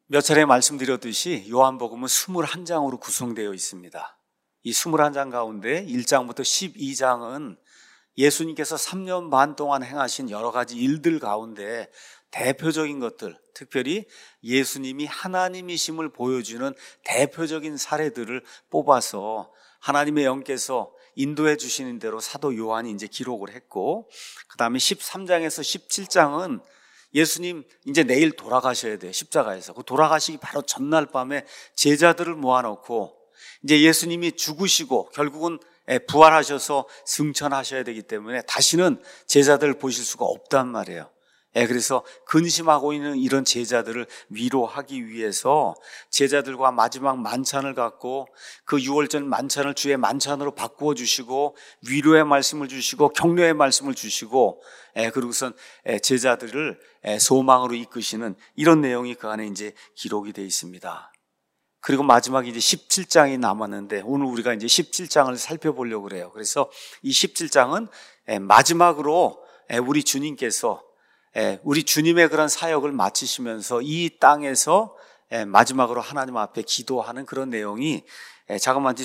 몇 차례 말씀드렸듯이 요한복음은 21장으로 구성되어 있습니다. 이 21장 가운데 1장부터 12장은 예수님께서 3년 반 동안 행하신 여러 가지 일들 가운데 대표적인 것들, 특별히 예수님이 하나님이심을 보여주는 대표적인 사례들을 뽑아서 하나님의 영께서 인도해 주시는 대로 사도 요한이 이제 기록을 했고, 그 다음에 13장에서 17장은 예수님 이제 내일 돌아가셔야 돼요. 십자가에서. 그 돌아가시기 바로 전날 밤에 제자들을 모아놓고 이제 예수님이 죽으시고 결국은 부활하셔서 승천하셔야 되기 때문에 다시는 제자들을 보실 수가 없단 말이에요. 그래서 근심하고 있는 이런 제자들을 위로하기 위해서 제자들과 마지막 만찬을 갖고 그 6월절 만찬을 주의 만찬으로 바꾸어 주시고 위로의 말씀을 주시고 격려의 말씀을 주시고 그리고선 제자들을 소망으로 이끄시는 이런 내용이 그 안에 이제 기록이 되어 있습니다. 그리고 마지막에 이제 17장이 남았는데 오늘 우리가 이제 17장을 살펴보려고 그래요. 그래서 이 17장은 마지막으로 우리 주님께서 우리 주님의 그런 사역을 마치시면서 이 땅에서 마지막으로 하나님 앞에 기도하는 그런 내용이 자그마치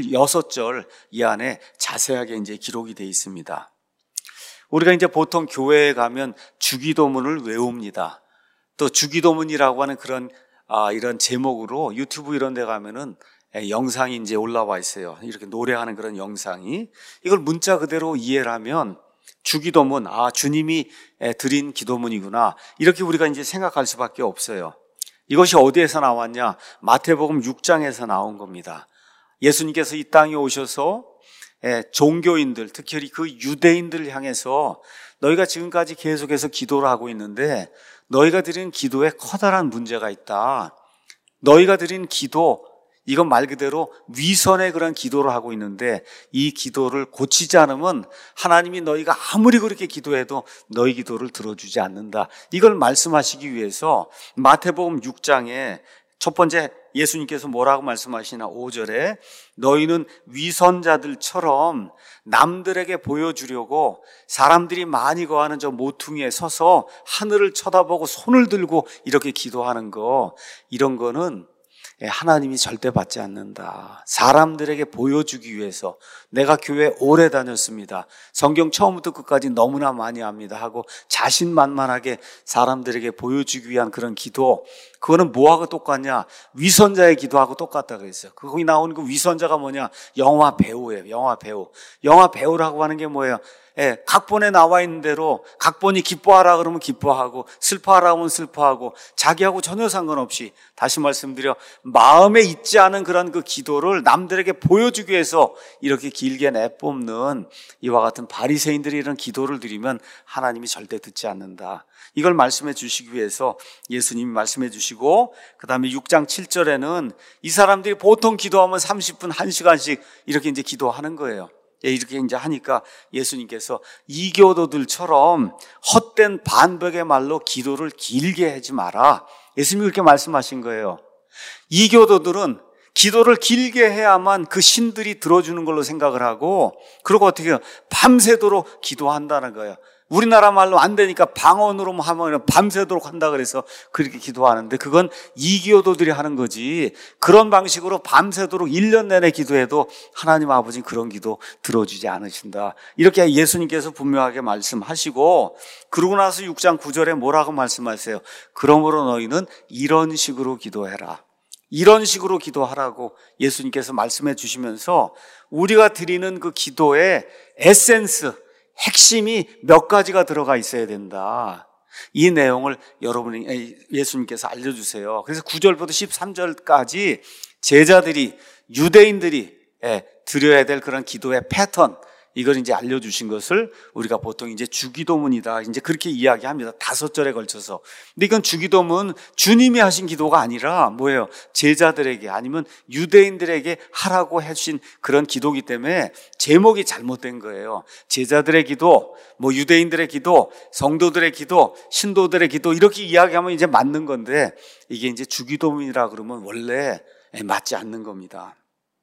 26절 이 안에 자세하게 이제 기록이 되어 있습니다. 우리가 이제 보통 교회에 가면 주기도문을 외웁니다. 또 주기도문이라고 하는 그런 이런 제목으로 유튜브 이런 데 가면은 영상이 이제 올라와 있어요. 이렇게 노래하는 그런 영상이. 이걸 문자 그대로 이해를 하면 주기도문, 주님이 드린 기도문이구나. 이렇게 우리가 이제 생각할 수밖에 없어요. 이것이 어디에서 나왔냐? 마태복음 6장에서 나온 겁니다. 예수님께서 이 땅에 오셔서 종교인들, 특히 그 유대인들을 향해서 너희가 지금까지 계속해서 기도를 하고 있는데 너희가 드린 기도에 커다란 문제가 있다. 너희가 드린 기도, 이건 말 그대로 위선의 그런 기도를 하고 있는데 이 기도를 고치지 않으면 하나님이 너희가 아무리 그렇게 기도해도 너희 기도를 들어주지 않는다. 이걸 말씀하시기 위해서 마태복음 6장에 첫 번째 예수님께서 뭐라고 말씀하시나 5절에 너희는 위선자들처럼 남들에게 보여주려고 사람들이 많이 거하는 저 모퉁이에 서서 하늘을 쳐다보고 손을 들고 이렇게 기도하는 거, 이런 거는 하나님이 절대 받지 않는다. 사람들에게 보여주기 위해서 내가 교회 오래 다녔습니다. 성경 처음부터 끝까지 너무나 많이 압니다 하고 자신만만하게 사람들에게 보여주기 위한 그런 기도, 그거는 뭐하고 똑같냐? 위선자의 기도하고 똑같다 그랬어요. 거기 나오는 그 위선자가 뭐냐? 영화 배우예요. 영화 배우. 영화 배우라고 하는 게 뭐예요? 각본에 나와 있는 대로 각본이 기뻐하라 그러면 기뻐하고 슬퍼하라 하면 슬퍼하고 자기하고 전혀 상관없이, 다시 말씀드려 마음에 있지 않은 그런 그 기도를 남들에게 보여주기 위해서 이렇게 길게 내뿜는 이와 같은 바리새인들이 이런 기도를 드리면 하나님이 절대 듣지 않는다. 이걸 말씀해 주시기 위해서 예수님이 말씀해 주시고, 그 다음에 6장 7절에는 이 사람들이 보통 기도하면 30분, 1시간씩 이렇게 이제 기도하는 거예요. 이렇게 이제 하니까 예수님께서 이교도들처럼 헛된 반백의 말로 기도를 길게 하지 마라. 예수님이 그렇게 말씀하신 거예요. 이교도들은 기도를 길게 해야만 그 신들이 들어주는 걸로 생각을 하고, 그리고 어떻게 해요? 밤새도록 기도한다는 거예요. 우리나라 말로 안 되니까 방언으로 하면 밤새도록 한다 그래서 그렇게 기도하는데, 그건 이교도들이 하는 거지, 그런 방식으로 밤새도록 1년 내내 기도해도 하나님 아버지는 그런 기도 들어주지 않으신다. 이렇게 예수님께서 분명하게 말씀하시고, 그러고 나서 6장 9절에 뭐라고 말씀하세요? 그러므로 너희는 이런 식으로 기도해라. 이런 식으로 기도하라고 예수님께서 말씀해 주시면서 우리가 드리는 그 기도의 에센스, 핵심이 몇 가지가 들어가 있어야 된다. 이 내용을 예수님께서 알려주세요. 그래서 9절부터 13절까지 제자들이, 유대인들이 드려야 될 그런 기도의 패턴, 이걸 이제 알려주신 것을 우리가 보통 이제 주기도문이다, 이제 그렇게 이야기합니다. 5절에 걸쳐서. 근데 이건 주기도문, 주님이 하신 기도가 아니라 뭐예요? 제자들에게, 아니면 유대인들에게 하라고 하신 그런 기도이기 때문에 제목이 잘못된 거예요. 제자들의 기도, 유대인들의 기도, 성도들의 기도, 신도들의 기도, 이렇게 이야기하면 이제 맞는 건데, 이게 이제 주기도문이라 그러면 원래 맞지 않는 겁니다.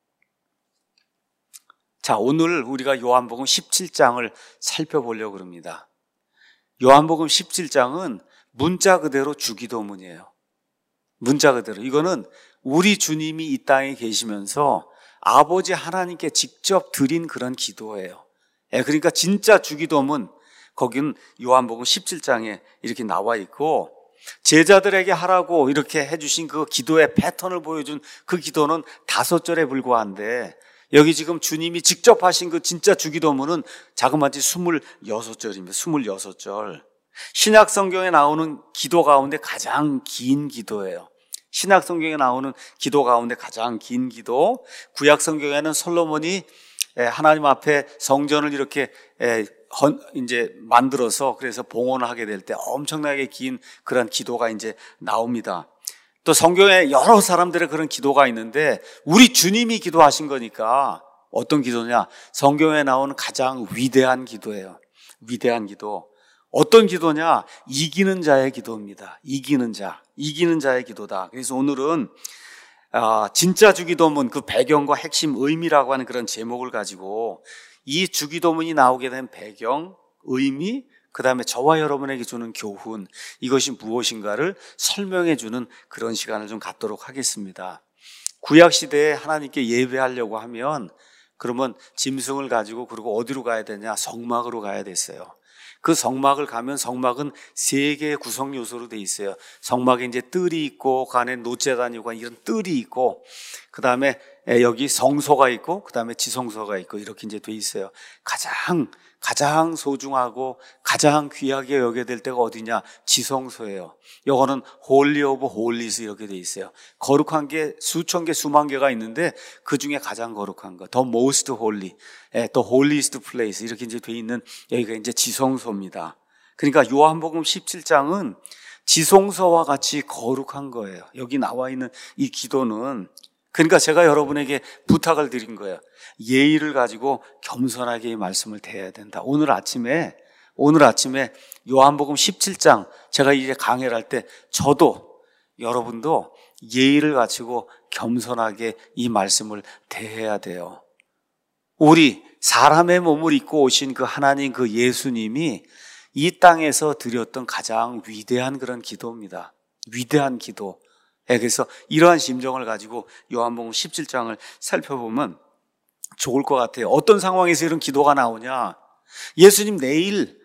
자, 오늘 우리가 요한복음 17장을 살펴보려고 합니다. 요한복음 17장은 문자 그대로 주기도문이에요. 문자 그대로 이거는 우리 주님이 이 땅에 계시면서 아버지 하나님께 직접 드린 그런 기도예요. 그러니까 진짜 주기도문 거기는 요한복음 17장에 이렇게 나와 있고, 제자들에게 하라고 이렇게 해주신 그 기도의 패턴을 보여준 그 기도는 5절에 불과한데, 여기 지금 주님이 직접 하신 그 진짜 주기도문은 자그마치 26절입니다. 26절. 신약 성경에 나오는 기도 가운데 가장 긴 기도예요. 신약 성경에 나오는 기도 가운데 가장 긴 기도. 구약 성경에는 솔로몬이 하나님 앞에 성전을 이렇게 이제 만들어서 그래서 봉헌을 하게 될 때 엄청나게 긴 그런 기도가 이제 나옵니다. 또 성경에 여러 사람들의 그런 기도가 있는데 우리 주님이 기도하신 거니까 어떤 기도냐? 성경에 나오는 가장 위대한 기도예요. 위대한 기도. 어떤 기도냐? 이기는 자의 기도입니다. 이기는 자의 기도다. 그래서 오늘은 진짜 주기도문 그 배경과 핵심 의미라고 하는 그런 제목을 가지고 이 주기도문이 나오게 된 배경, 의미, 그 다음에 저와 여러분에게 주는 교훈, 이것이 무엇인가를 설명해 주는 그런 시간을 좀 갖도록 하겠습니다. 구약시대에 하나님께 예배하려고 하면 그러면 짐승을 가지고 그리고 어디로 가야 되냐? 성막으로 가야 됐어요. 그 성막을 가면 성막은 3개의 구성 요소로 돼 있어요. 성막에 이제 뜰이 있고 그 안에 노제단이고 이런 뜰이 있고 그 다음에 여기 성소가 있고 그 다음에 지성소가 있고 이렇게 이제 돼 있어요. 가장 소중하고 가장 귀하게 여겨야 될 때가 어디냐? 지성소예요. 이거는 홀리 오브 홀리스 이렇게 돼 있어요. 거룩한 게 수천 개, 수만 개가 있는데 그 중에 가장 거룩한 거, the most holy, the holiest place 이렇게 이제 돼 있는 여기가 이제 지성소입니다. 그러니까 요한복음 17장은 지성소와 같이 거룩한 거예요. 여기 나와 있는 이 기도는, 그러니까 제가 여러분에게 부탁을 드린 거예요. 예의를 가지고 겸손하게 이 말씀을 대해야 된다. 오늘 아침에 요한복음 17장 제가 이제 강해를 할 때 저도 여러분도 예의를 가지고 겸손하게 이 말씀을 대해야 돼요. 우리 사람의 몸을 입고 오신 그 하나님 그 예수님이 이 땅에서 드렸던 가장 위대한 그런 기도입니다. 위대한 기도. 그래서 이러한 심정을 가지고 요한복음 17장을 살펴보면 좋을 것 같아요. 어떤 상황에서 이런 기도가 나오냐? 예수님 내일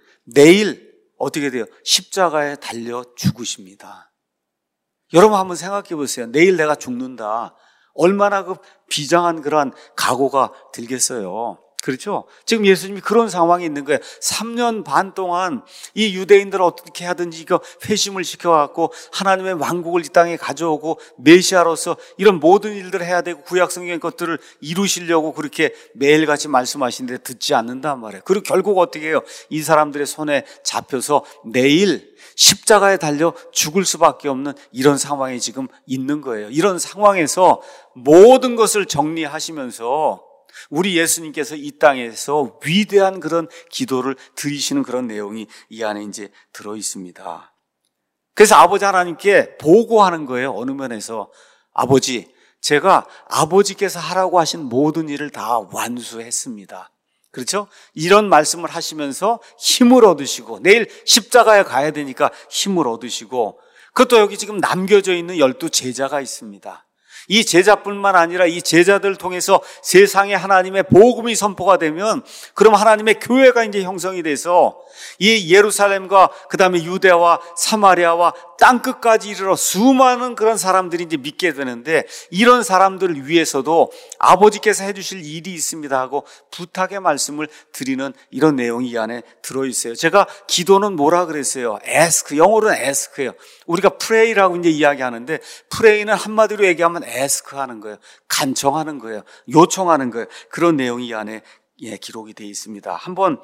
어떻게 돼요? 십자가에 달려 죽으십니다. 여러분 한번 생각해 보세요. 내일 내가 죽는다. 얼마나 그 비장한 그러한 각오가 들겠어요. 그렇죠? 지금 예수님이 그런 상황이 있는 거예요. 3년 반 동안 이 유대인들을 어떻게 하든지 이거 회심을 시켜갖고 하나님의 왕국을 이 땅에 가져오고 메시아로서 이런 모든 일들을 해야 되고 구약 성경의 것들을 이루시려고 그렇게 매일같이 말씀하시는데 듣지 않는단 말이에요. 그리고 결국 어떻게 해요? 이 사람들의 손에 잡혀서 내일 십자가에 달려 죽을 수밖에 없는 이런 상황이 지금 있는 거예요. 이런 상황에서 모든 것을 정리하시면서 우리 예수님께서 이 땅에서 위대한 그런 기도를 드리시는 그런 내용이 이 안에 이제 들어 있습니다. 그래서 아버지 하나님께 보고하는 거예요. 어느 면에서 아버지, 제가 아버지께서 하라고 하신 모든 일을 다 완수했습니다. 그렇죠? 이런 말씀을 하시면서 힘을 얻으시고 내일 십자가에 가야 되니까 힘을 얻으시고, 그것도 여기 지금 남겨져 있는 12 제자가 있습니다. 이 제자뿐만 아니라 이 제자들을 통해서 세상에 하나님의 복음이 선포가 되면 그럼 하나님의 교회가 이제 형성이 돼서 이 예루살렘과 그 다음에 유대와 사마리아와 땅끝까지 이르러 수많은 그런 사람들이 이제 믿게 되는데, 이런 사람들을 위해서도 아버지께서 해주실 일이 있습니다 하고 부탁의 말씀을 드리는 이런 내용이 이 안에 들어있어요. 제가 기도는 뭐라 그랬어요? ask, 영어로는 ask예요. 우리가 pray라고 이제 이야기하는데 pray는 한마디로 얘기하면 ask 하는 거예요. 간청하는 거예요. 요청하는 거예요. 그런 내용이 이 안에 기록이 되어 있습니다. 한번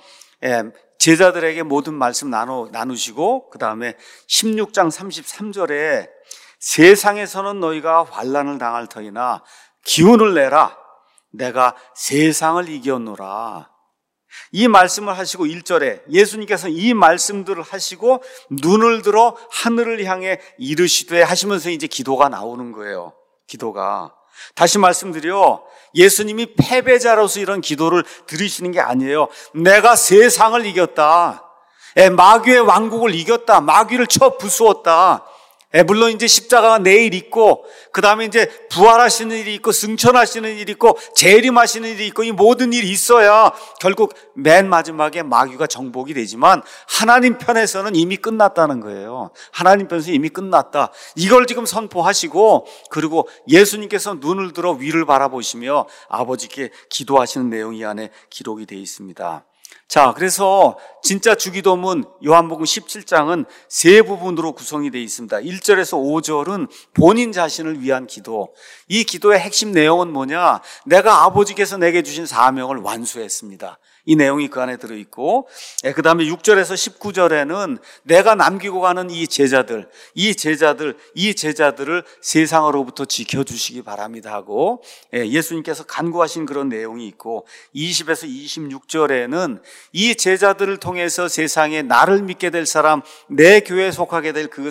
제자들에게 모든 말씀 나누시고 그 다음에 16장 33절에 세상에서는 너희가 환난을 당할 터이나 기운을 내라, 내가 세상을 이겼노라. 이 말씀을 하시고 1절에 예수님께서 이 말씀들을 하시고 눈을 들어 하늘을 향해 이르시되 하시면서 이제 기도가 나오는 거예요. 기도가. 다시 말씀드려, 예수님이 패배자로서 이런 기도를 드리시는 게 아니에요. 내가 세상을 이겼다. 마귀의 왕국을 이겼다. 마귀를 쳐 부수었다. 물론 이제 십자가가 내일 있고, 그 다음에 이제 부활하시는 일이 있고, 승천하시는 일이 있고, 재림하시는 일이 있고, 이 모든 일이 있어야 결국 맨 마지막에 마귀가 정복이 되지만, 하나님 편에서는 이미 끝났다는 거예요. 하나님 편에서 이미 끝났다. 이걸 지금 선포하시고, 그리고 예수님께서 눈을 들어 위를 바라보시며 아버지께 기도하시는 내용이 이 안에 기록이 되어 있습니다. 자, 그래서 진짜 주기도문 요한복음 17장은 세 부분으로 구성이 되어 있습니다. 1절에서 5절은 본인 자신을 위한 기도. 이 기도의 핵심 내용은 뭐냐? 내가 아버지께서 내게 주신 사명을 완수했습니다. 이 내용이 그 안에 들어있고, 그 다음에 6절에서 19절에는 내가 남기고 가는 이 제자들을 세상으로부터 지켜주시기 바랍니다 하고, 예수님께서 간구하신 그런 내용이 있고, 20에서 26절에는 이 제자들을 통해서 세상에 나를 믿게 될 사람, 내 교회에 속하게 될 그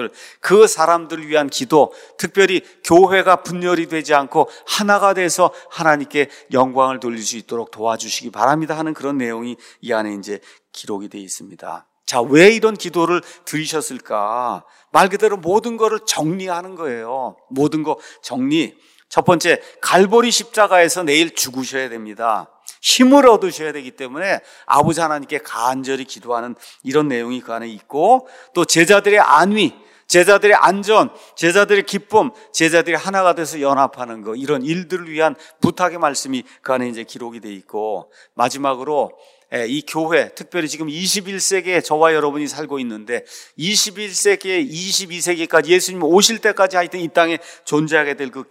사람들을 위한 기도, 특별히 교회가 분열이 되지 않고 하나가 돼서 하나님께 영광을 돌릴 수 있도록 도와주시기 바랍니다 하는 그런 내용이 이 안에 이제 기록이 되어 있습니다. 자, 왜 이런 기도를 드리셨을까? 말 그대로 모든 거를 정리하는 거예요. 모든 거 정리. 첫 번째, 갈보리 십자가에서 내일 죽으셔야 됩니다. 힘을 얻으셔야 되기 때문에 아버지 하나님께 간절히 기도하는 이런 내용이 그 안에 있고, 또 제자들의 안위, 제자들의 안전, 제자들의 기쁨, 제자들이 하나가 돼서 연합하는 거, 이런 일들을 위한 부탁의 말씀이 그 안에 이제 기록이 돼 있고, 마지막으로 이 교회, 특별히 지금 21세기에 저와 여러분이 살고 있는데 21세기에 22세기까지 예수님 오실 때까지 하여튼 이 땅에 존재하게 될 그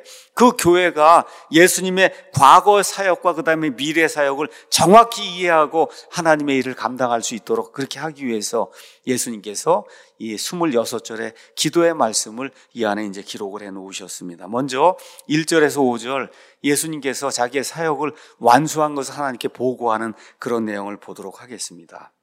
교회가 예수님의 과거 사역과 그 다음에 미래 사역을 정확히 이해하고 하나님의 일을 감당할 수 있도록 그렇게 하기 위해서 예수님께서 이 26절의 기도의 말씀을 이 안에 이제 기록을 해 놓으셨습니다. 먼저 1절에서 5절 예수님께서 자기의 사역을 완수한 것을 하나님께 보고하는 그런 내용을 보도록 하겠습니다.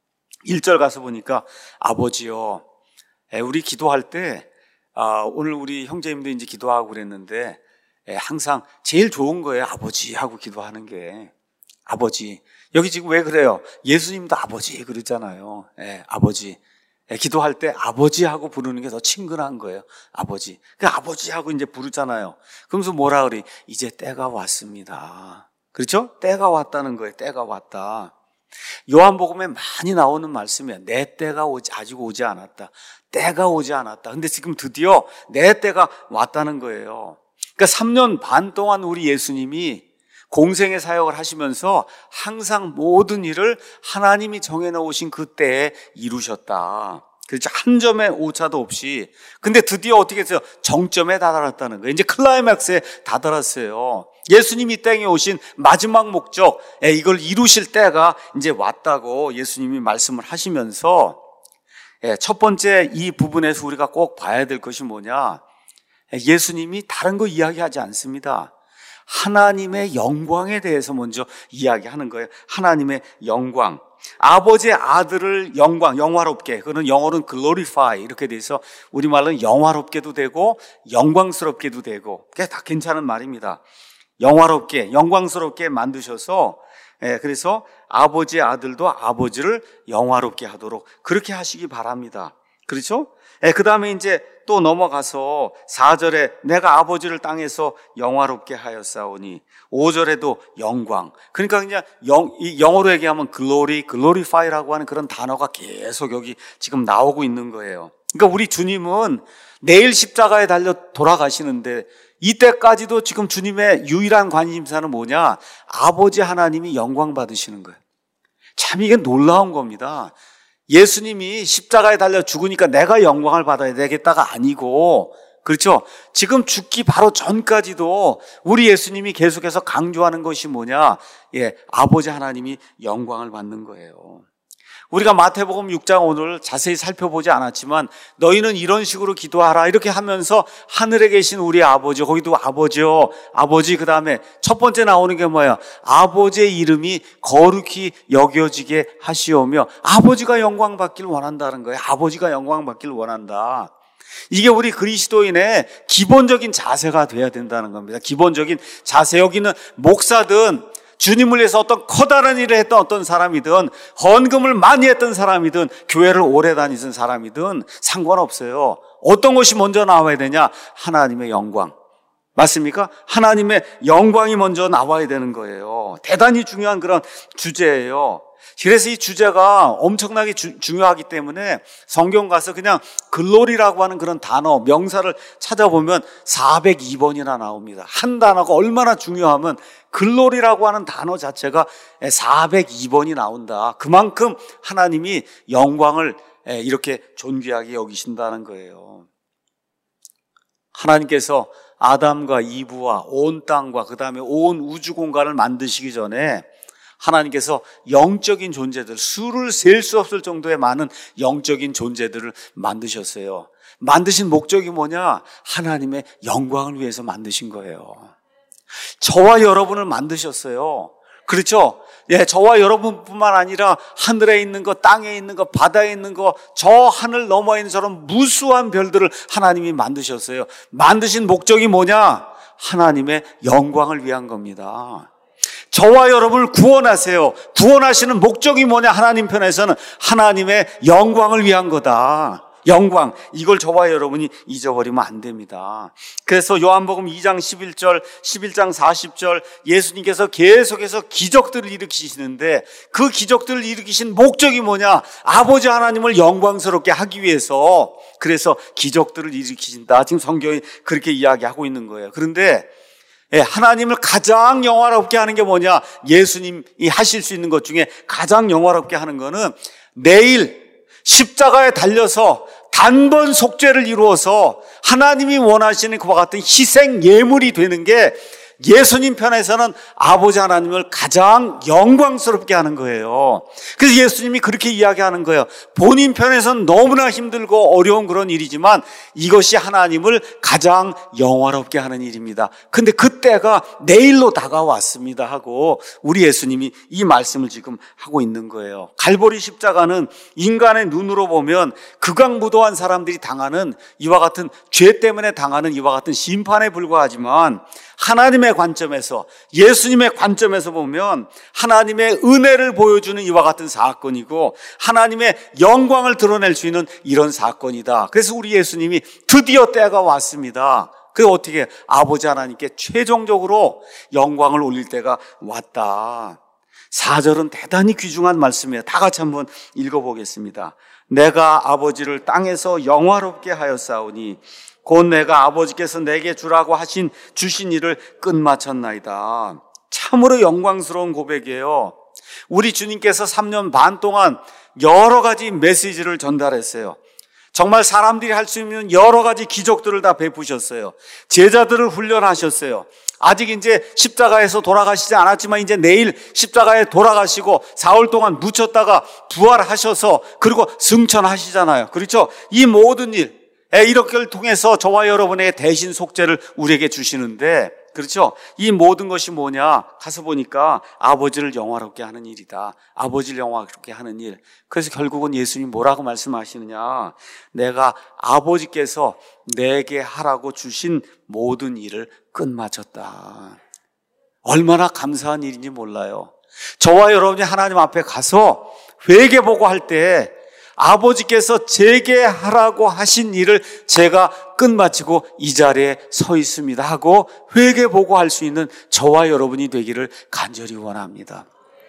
1절 가서 보니까 아버지요, 우리 기도할 때 오늘 우리 형제님도 이제 기도하고 그랬는데 항상 제일 좋은 거예요. 아버지 하고 기도하는 게. 아버지. 여기 지금 왜 그래요? 예수님도 아버지 그러잖아요. 아버지. 기도할 때 아버지하고 부르는 게 더 친근한 거예요. 아버지. 그 아버지하고 이제 부르잖아요. 그러면서 뭐라 그래? 이제 때가 왔습니다. 그렇죠? 때가 왔다는 거예요. 때가 왔다. 요한복음에 많이 나오는 말씀이야. 내 때가 아직 오지 않았다. 때가 오지 않았다. 근데 지금 드디어 내 때가 왔다는 거예요. 그러니까 3년 반 동안 우리 예수님이 공생의 사역을 하시면서 항상 모든 일을 하나님이 정해놓으신 그때에 이루셨다. 그렇죠. 한 점의 오차도 없이. 근데 드디어 어떻게 했어요? 정점에 다다랐다는 거예요. 이제 클라이맥스에 다다랐어요. 예수님이 땅에 오신 마지막 목적, 이걸 이루실 때가 이제 왔다고 예수님이 말씀을 하시면서 첫 번째 이 부분에서 우리가 꼭 봐야 될 것이 뭐냐? 예수님이 다른 거 이야기하지 않습니다. 하나님의 영광에 대해서 먼저 이야기하는 거예요. 하나님의 영광. 아버지의 아들을 영화롭게, 그거는 영어로는 glorify 이렇게 돼서 우리말로는 영화롭게도 되고 영광스럽게도 되고, 그게 다 괜찮은 말입니다. 영화롭게, 영광스럽게 만드셔서, 그래서 아버지의 아들도 아버지를 영화롭게 하도록 그렇게 하시기 바랍니다. 그렇죠? 그 다음에 이제 또 넘어가서 4절에 내가 아버지를 땅에서 영화롭게 하였사오니, 5절에도 영광. 그러니까 그냥 영어로 얘기하면 glorify라고 하는 그런 단어가 계속 여기 지금 나오고 있는 거예요. 그러니까 우리 주님은 내일 십자가에 달려 돌아가시는데 이때까지도 지금 주님의 유일한 관심사는 뭐냐? 아버지 하나님이 영광 받으시는 거예요. 참 이게 놀라운 겁니다. 예수님이 십자가에 달려 죽으니까 내가 영광을 받아야 되겠다가 아니고, 그렇죠? 지금 죽기 바로 전까지도 우리 예수님이 계속해서 강조하는 것이 뭐냐? 아버지 하나님이 영광을 받는 거예요. 우리가 마태복음 6장 오늘 자세히 살펴보지 않았지만 너희는 이런 식으로 기도하라 이렇게 하면서 하늘에 계신 우리 아버지, 거기도 아버지요, 아버지, 그 다음에 첫 번째 나오는 게 뭐야? 아버지의 이름이 거룩히 여겨지게 하시오며, 아버지가 영광 받기를 원한다는 거예요. 아버지가 영광 받기를 원한다. 이게 우리 그리스도인의 기본적인 자세가 돼야 된다는 겁니다. 기본적인 자세. 여기는 목사든 주님을 위해서 어떤 커다란 일을 했던 어떤 사람이든 헌금을 많이 했던 사람이든 교회를 오래 다니던 사람이든 상관없어요. 어떤 것이 먼저 나와야 되냐? 하나님의 영광. 맞습니까? 하나님의 영광이 먼저 나와야 되는 거예요. 대단히 중요한 그런 주제예요. 그래서 이 주제가 엄청나게 중요하기 때문에 성경 가서 그냥 글로리라고 하는 그런 단어, 명사를 찾아보면 402번이나 나옵니다. 한 단어가 얼마나 중요하면 글로리라고 하는 단어 자체가 402번이 나온다. 그만큼 하나님이 영광을 이렇게 존귀하게 여기신다는 거예요. 하나님께서 아담과 이브와 온 땅과 그 다음에 온 우주 공간을 만드시기 전에 하나님께서 영적인 존재들, 수를 셀 수 없을 정도의 많은 영적인 존재들을 만드셨어요. 만드신 목적이 뭐냐? 하나님의 영광을 위해서 만드신 거예요. 저와 여러분을 만드셨어요. 그렇죠? 예, 저와 여러분뿐만 아니라 하늘에 있는 것, 땅에 있는 것, 바다에 있는 것, 저 하늘 너머에 있는 저런 무수한 별들을 하나님이 만드셨어요. 만드신 목적이 뭐냐? 하나님의 영광을 위한 겁니다. 저와 여러분을 구원하세요. 구원하시는 목적이 뭐냐? 하나님 편에서는 하나님의 영광을 위한 거다. 영광, 이걸 저와 여러분이 잊어버리면 안 됩니다. 그래서 요한복음 2장 11절, 11장 40절 예수님께서 계속해서 기적들을 일으키시는데 그 기적들을 일으키신 목적이 뭐냐? 아버지 하나님을 영광스럽게 하기 위해서, 그래서 기적들을 일으키신다. 지금 성경이 그렇게 이야기하고 있는 거예요. 그런데 하나님을 가장 영화롭게 하는 게 뭐냐? 예수님이 하실 수 있는 것 중에 가장 영화롭게 하는 거는 내일 십자가에 달려서 단번 속죄를 이루어서 하나님이 원하시는 그와 같은 희생 예물이 되는 게 예수님 편에서는 아버지 하나님을 가장 영광스럽게 하는 거예요. 그래서 예수님이 그렇게 이야기하는 거예요. 본인 편에서는 너무나 힘들고 어려운 그런 일이지만 이것이 하나님을 가장 영화롭게 하는 일입니다. 근데 그때가 내일로 다가왔습니다 하고 우리 예수님이 이 말씀을 지금 하고 있는 거예요. 갈보리 십자가는 인간의 눈으로 보면 극악무도한 사람들이 당하는 이와 같은 죄 때문에 당하는 이와 같은 심판에 불과하지만 하나님의 관점에서, 예수님의 관점에서 보면 하나님의 은혜를 보여주는 이와 같은 사건이고 하나님의 영광을 드러낼 수 있는 이런 사건이다. 그래서 우리 예수님이 드디어 때가 왔습니다. 그래서 어떻게 아버지 하나님께 최종적으로 영광을 올릴 때가 왔다. 4절은 대단히 귀중한 말씀이에요. 다 같이 한번 읽어보겠습니다. 내가 아버지를 땅에서 영화롭게 하였사오니 곧 내가 아버지께서 내게 주신 일을 끝마쳤나이다. 참으로 영광스러운 고백이에요. 우리 주님께서 3년 반 동안 여러 가지 메시지를 전달했어요. 정말 사람들이 할 수 있는 여러 가지 기적들을 다 베푸셨어요. 제자들을 훈련하셨어요. 아직 이제 십자가에서 돌아가시지 않았지만 이제 내일 십자가에 돌아가시고 4월 동안 묻혔다가 부활하셔서 그리고 승천하시잖아요. 그렇죠? 이 모든 일, 이렇게를 통해서 저와 여러분의 대신 속죄를 우리에게 주시는데, 그렇죠? 이 모든 것이 뭐냐? 가서 보니까 아버지를 영화롭게 하는 일이다. 아버지를 영화롭게 하는 일. 그래서 결국은 예수님이 뭐라고 말씀하시느냐? 내가 아버지께서 내게 하라고 주신 모든 일을 끝마쳤다. 얼마나 감사한 일인지 몰라요. 저와 여러분이 하나님 앞에 가서 회개보고 할 때 아버지께서 제게 하라고 하신 일을 제가 끝마치고 이 자리에 서 있습니다 하고 회개보고할 수 있는 저와 여러분이 되기를 간절히 원합니다.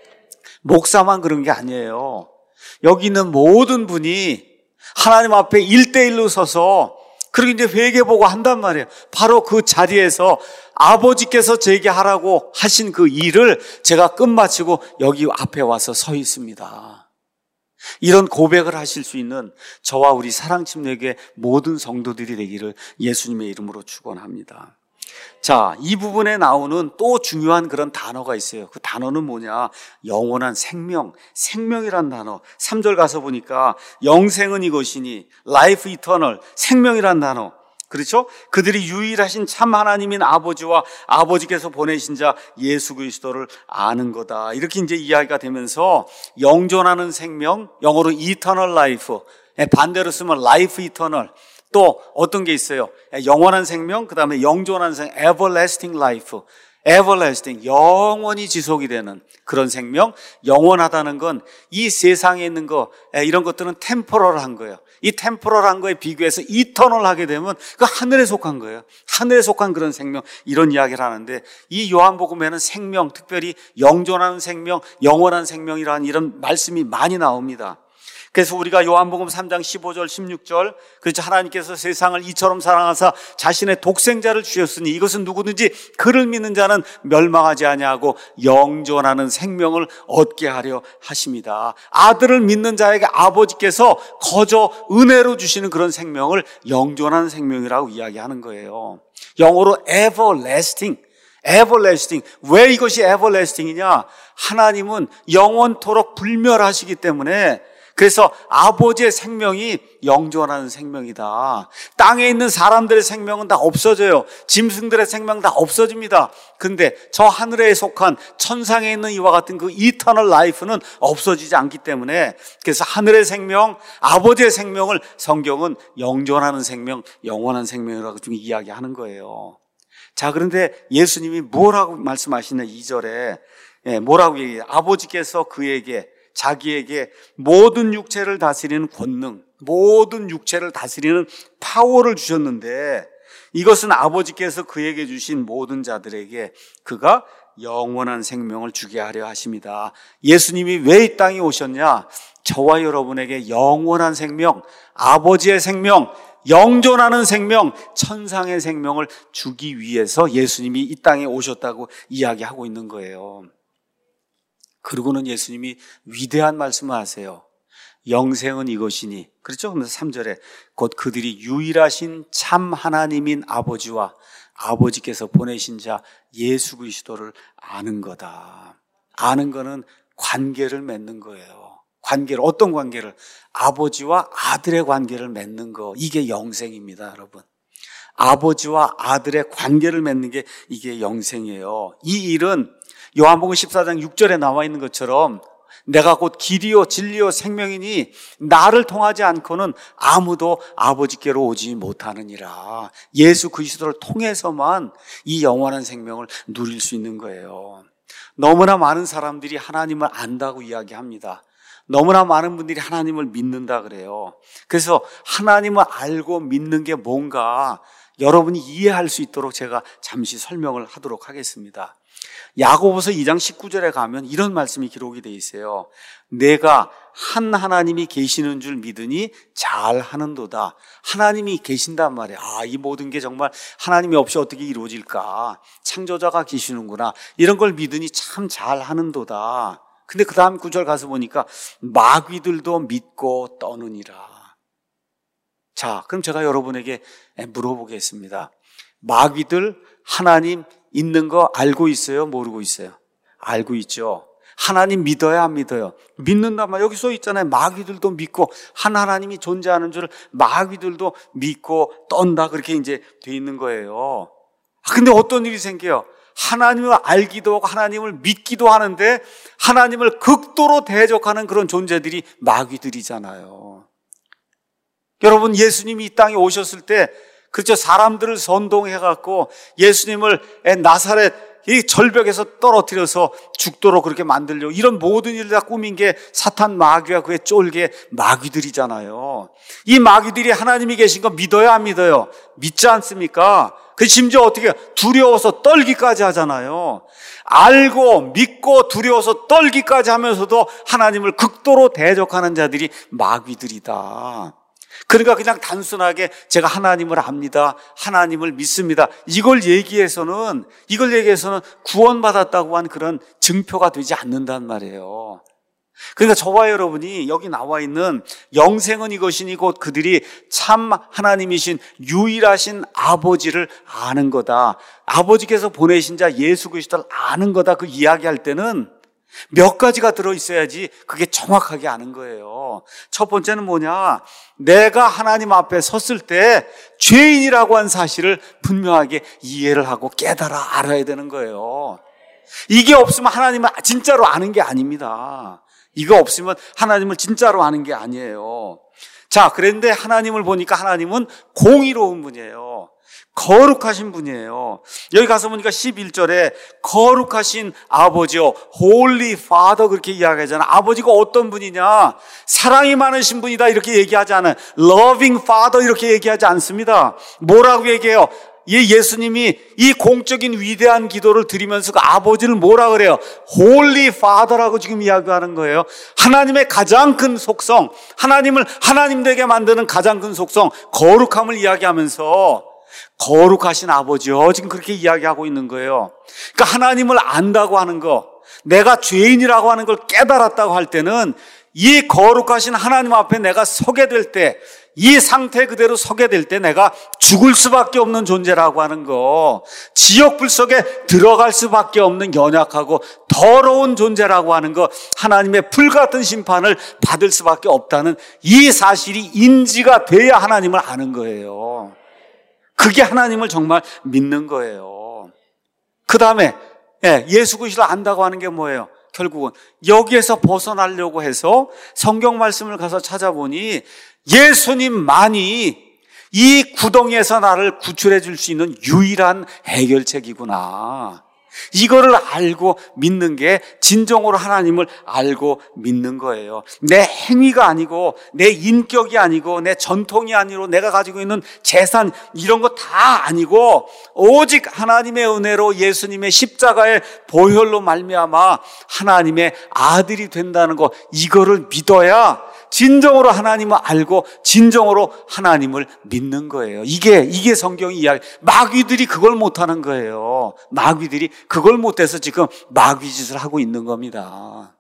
목사만 그런 게 아니에요. 여기 있는 모든 분이 하나님 앞에 1대1로 서서 그리고 이제 회개보고 한단 말이에요. 바로 그 자리에서 아버지께서 제게 하라고 하신 그 일을 제가 끝마치고 여기 앞에 와서 서 있습니다. 이런 고백을 하실 수 있는 저와 우리 사랑침례교회 모든 성도들이 되기를 예수님의 이름으로 축원합니다. 자, 이 부분에 나오는 또 중요한 그런 단어가 있어요. 그 단어는 뭐냐? 영원한 생명, 생명이란 단어. 3절 가서 보니까 영생은 이것이니, life eternal, 생명이란 단어. 그렇죠? 그들이 유일하신 참 하나님인 아버지와 아버지께서 보내신 자 예수 그리스도를 아는 거다. 이렇게 이제 이야기가 되면서 영존하는 생명, 영어로 eternal life, 반대로 쓰면 life eternal. 또 어떤 게 있어요? 영원한 생명, 그 다음에 영존한 생명, everlasting life. everlasting, 영원히 지속이 되는 그런 생명. 영원하다는 건 이 세상에 있는 거, 이런 것들은 템포럴한 거예요. 이 템포럴한 거에 비교해서 이터널하게 되면 그 하늘에 속한 거예요. 하늘에 속한 그런 생명, 이런 이야기를 하는데, 이 요한복음에는 생명, 특별히 영존하는 생명, 영원한 생명이라는 이런 말씀이 많이 나옵니다. 그래서 우리가 요한복음 3장 15절 16절, 그렇죠, 하나님께서 세상을 이처럼 사랑하사 자신의 독생자를 주셨으니 이것은 누구든지 그를 믿는 자는 멸망하지 아니하고 영존하는 생명을 얻게 하려 하십니다. 아들을 믿는 자에게 아버지께서 거저 은혜로 주시는 그런 생명을 영존하는 생명이라고 이야기하는 거예요. 영어로 everlasting. everlasting. 왜 이것이 everlasting이냐? 하나님은 영원토록 불멸하시기 때문에, 그래서 아버지의 생명이 영존하는 생명이다. 땅에 있는 사람들의 생명은 다 없어져요. 짐승들의 생명 다 없어집니다. 근데 저 하늘에 속한 천상에 있는 이와 같은 그 이터널 라이프는 없어지지 않기 때문에, 그래서 하늘의 생명, 아버지의 생명을 성경은 영존하는 생명, 영원한 생명이라고 좀 이야기하는 거예요. 자, 그런데 예수님이 뭐라고 말씀하시냐, 2절에 뭐라고 얘기해요? 아버지께서 그에게, 자기에게 모든 육체를 다스리는 권능, 모든 육체를 다스리는 파워를 주셨는데, 이것은 아버지께서 그에게 주신 모든 자들에게 그가 영원한 생명을 주게 하려 하십니다. 예수님이 왜 이 땅에 오셨냐? 저와 여러분에게 영원한 생명, 아버지의 생명, 영존하는 생명, 천상의 생명을 주기 위해서 예수님이 이 땅에 오셨다고 이야기하고 있는 거예요. 그리고는 예수님이 위대한 말씀을 하세요. 영생은 이것이니, 그렇죠? 그러면서 3절에 곧 그들이 유일하신 참 하나님인 아버지와 아버지께서 보내신 자 예수 그리스도를 아는 거다. 아는 거는 관계를 맺는 거예요. 관계를, 어떤 관계를? 아버지와 아들의 관계를 맺는 거. 이게 영생입니다, 여러분. 아버지와 아들의 관계를 맺는 게 이게 영생이에요. 이 일은 요한복음 14장 6절에 나와 있는 것처럼 내가 곧 길이요 진리요 생명이니 나를 통하지 않고는 아무도 아버지께로 오지 못하느니라. 예수 그리스도를 통해서만 이 영원한 생명을 누릴 수 있는 거예요. 너무나 많은 사람들이 하나님을 안다고 이야기합니다. 너무나 많은 분들이 하나님을 믿는다 그래요. 그래서 하나님을 알고 믿는 게 뭔가 여러분이 이해할 수 있도록 제가 잠시 설명을 하도록 하겠습니다. 야고보서 2장 19절에 가면 이런 말씀이 기록이 되어 있어요. 내가 한 하나님이 계시는 줄 믿으니 잘하는도다. 하나님이 계신단 말이에요. 이 모든 게 정말 하나님이 없이 어떻게 이루어질까? 창조자가 계시는구나. 이런 걸 믿으니 참 잘하는도다. 근데 그 다음 구절 가서 보니까 마귀들도 믿고 떠느니라. 자, 그럼 제가 여러분에게 물어보겠습니다. 마귀들 하나님 있는 거 알고 있어요? 모르고 있어요? 알고 있죠. 하나님 믿어야 안 믿어요? 믿는단 말, 여기 써 있잖아요. 마귀들도 믿고, 한 하나님이 존재하는 줄 마귀들도 믿고 떤다. 그렇게 이제 돼 있는 거예요. 근데 어떤 일이 생겨요? 하나님을 알기도 하고 하나님을 믿기도 하는데 하나님을 극도로 대적하는 그런 존재들이 마귀들이잖아요. 여러분, 예수님이 이 땅에 오셨을 때, 그렇죠, 사람들을 선동해갖고 예수님을 나사렛 이 절벽에서 떨어뜨려서 죽도록 그렇게 만들려고, 이런 모든 일을 다 꾸민 게 사탄 마귀와 그의 쫄개 마귀들이잖아요. 이 마귀들이 하나님이 계신 거 믿어요, 안 믿어요? 믿지 않습니까? 그 심지어 어떻게 두려워서 떨기까지 하잖아요. 알고 믿고 두려워서 떨기까지 하면서도 하나님을 극도로 대적하는 자들이 마귀들이다. 그러니까 그냥 단순하게 제가 하나님을 압니다, 하나님을 믿습니다, 이걸 얘기해서는 구원받았다고 한 그런 증표가 되지 않는단 말이에요. 그러니까 저와 여러분이 여기 나와 있는 영생은 이것이니 곧 그들이 참 하나님이신 유일하신 아버지를 아는 거다, 아버지께서 보내신 자 예수 그리스도를 아는 거다, 그 이야기할 때는 몇 가지가 들어있어야지 그게 정확하게 아는 거예요. 첫 번째는 뭐냐? 내가 하나님 앞에 섰을 때 죄인이라고 한 사실을 분명하게 이해를 하고 깨달아 알아야 되는 거예요. 이게 없으면 하나님을 진짜로 아는 게 아닙니다. 이거 없으면 하나님을 진짜로 아는 게 아니에요. 자, 그런데 하나님을 보니까 하나님은 공의로운 분이에요. 거룩하신 분이에요. 여기 가서 보니까 11절에 거룩하신 아버지요, Holy Father 그렇게 이야기하잖아요. 아버지가 어떤 분이냐? 사랑이 많으신 분이다 이렇게 얘기하지 않아요. Loving Father 이렇게 얘기하지 않습니다. 뭐라고 얘기해요? 예수님이 이 공적인 위대한 기도를 드리면서 그 아버지를 뭐라 그래요? Holy Father라고 지금 이야기하는 거예요. 하나님의 가장 큰 속성, 하나님을 하나님 되게 만드는 가장 큰 속성, 거룩함을 이야기하면서 거룩하신 아버지요, 지금 그렇게 이야기하고 있는 거예요. 그러니까 하나님을 안다고 하는 거, 내가 죄인이라고 하는 걸 깨달았다고 할 때는 이 거룩하신 하나님 앞에 내가 서게 될 때, 이 상태 그대로 서게 될 때 내가 죽을 수밖에 없는 존재라고 하는 거, 지옥불 속에 들어갈 수밖에 없는 연약하고 더러운 존재라고 하는 거, 하나님의 불같은 심판을 받을 수밖에 없다는 이 사실이 인지가 돼야 하나님을 아는 거예요. 그게 하나님을 정말 믿는 거예요. 그 다음에 예수 그리스도를 안다고 하는 게 뭐예요? 결국은 여기에서 벗어나려고 해서 성경 말씀을 가서 찾아보니 예수님만이 이 구덩이에서 나를 구출해 줄 수 있는 유일한 해결책이구나. 이거를 알고 믿는 게 진정으로 하나님을 알고 믿는 거예요. 내 행위가 아니고, 내 인격이 아니고, 내 전통이 아니고, 내가 가지고 있는 재산 이런 거 다 아니고, 오직 하나님의 은혜로 예수님의 십자가의 보혈로 말미암아 하나님의 아들이 된다는 거, 이거를 믿어야 진정으로 하나님을 알고 진정으로 하나님을 믿는 거예요. 이게 성경이 이야기. 마귀들이 그걸 못하는 거예요. 마귀들이 그걸 못해서 지금 마귀짓을 하고 있는 겁니다.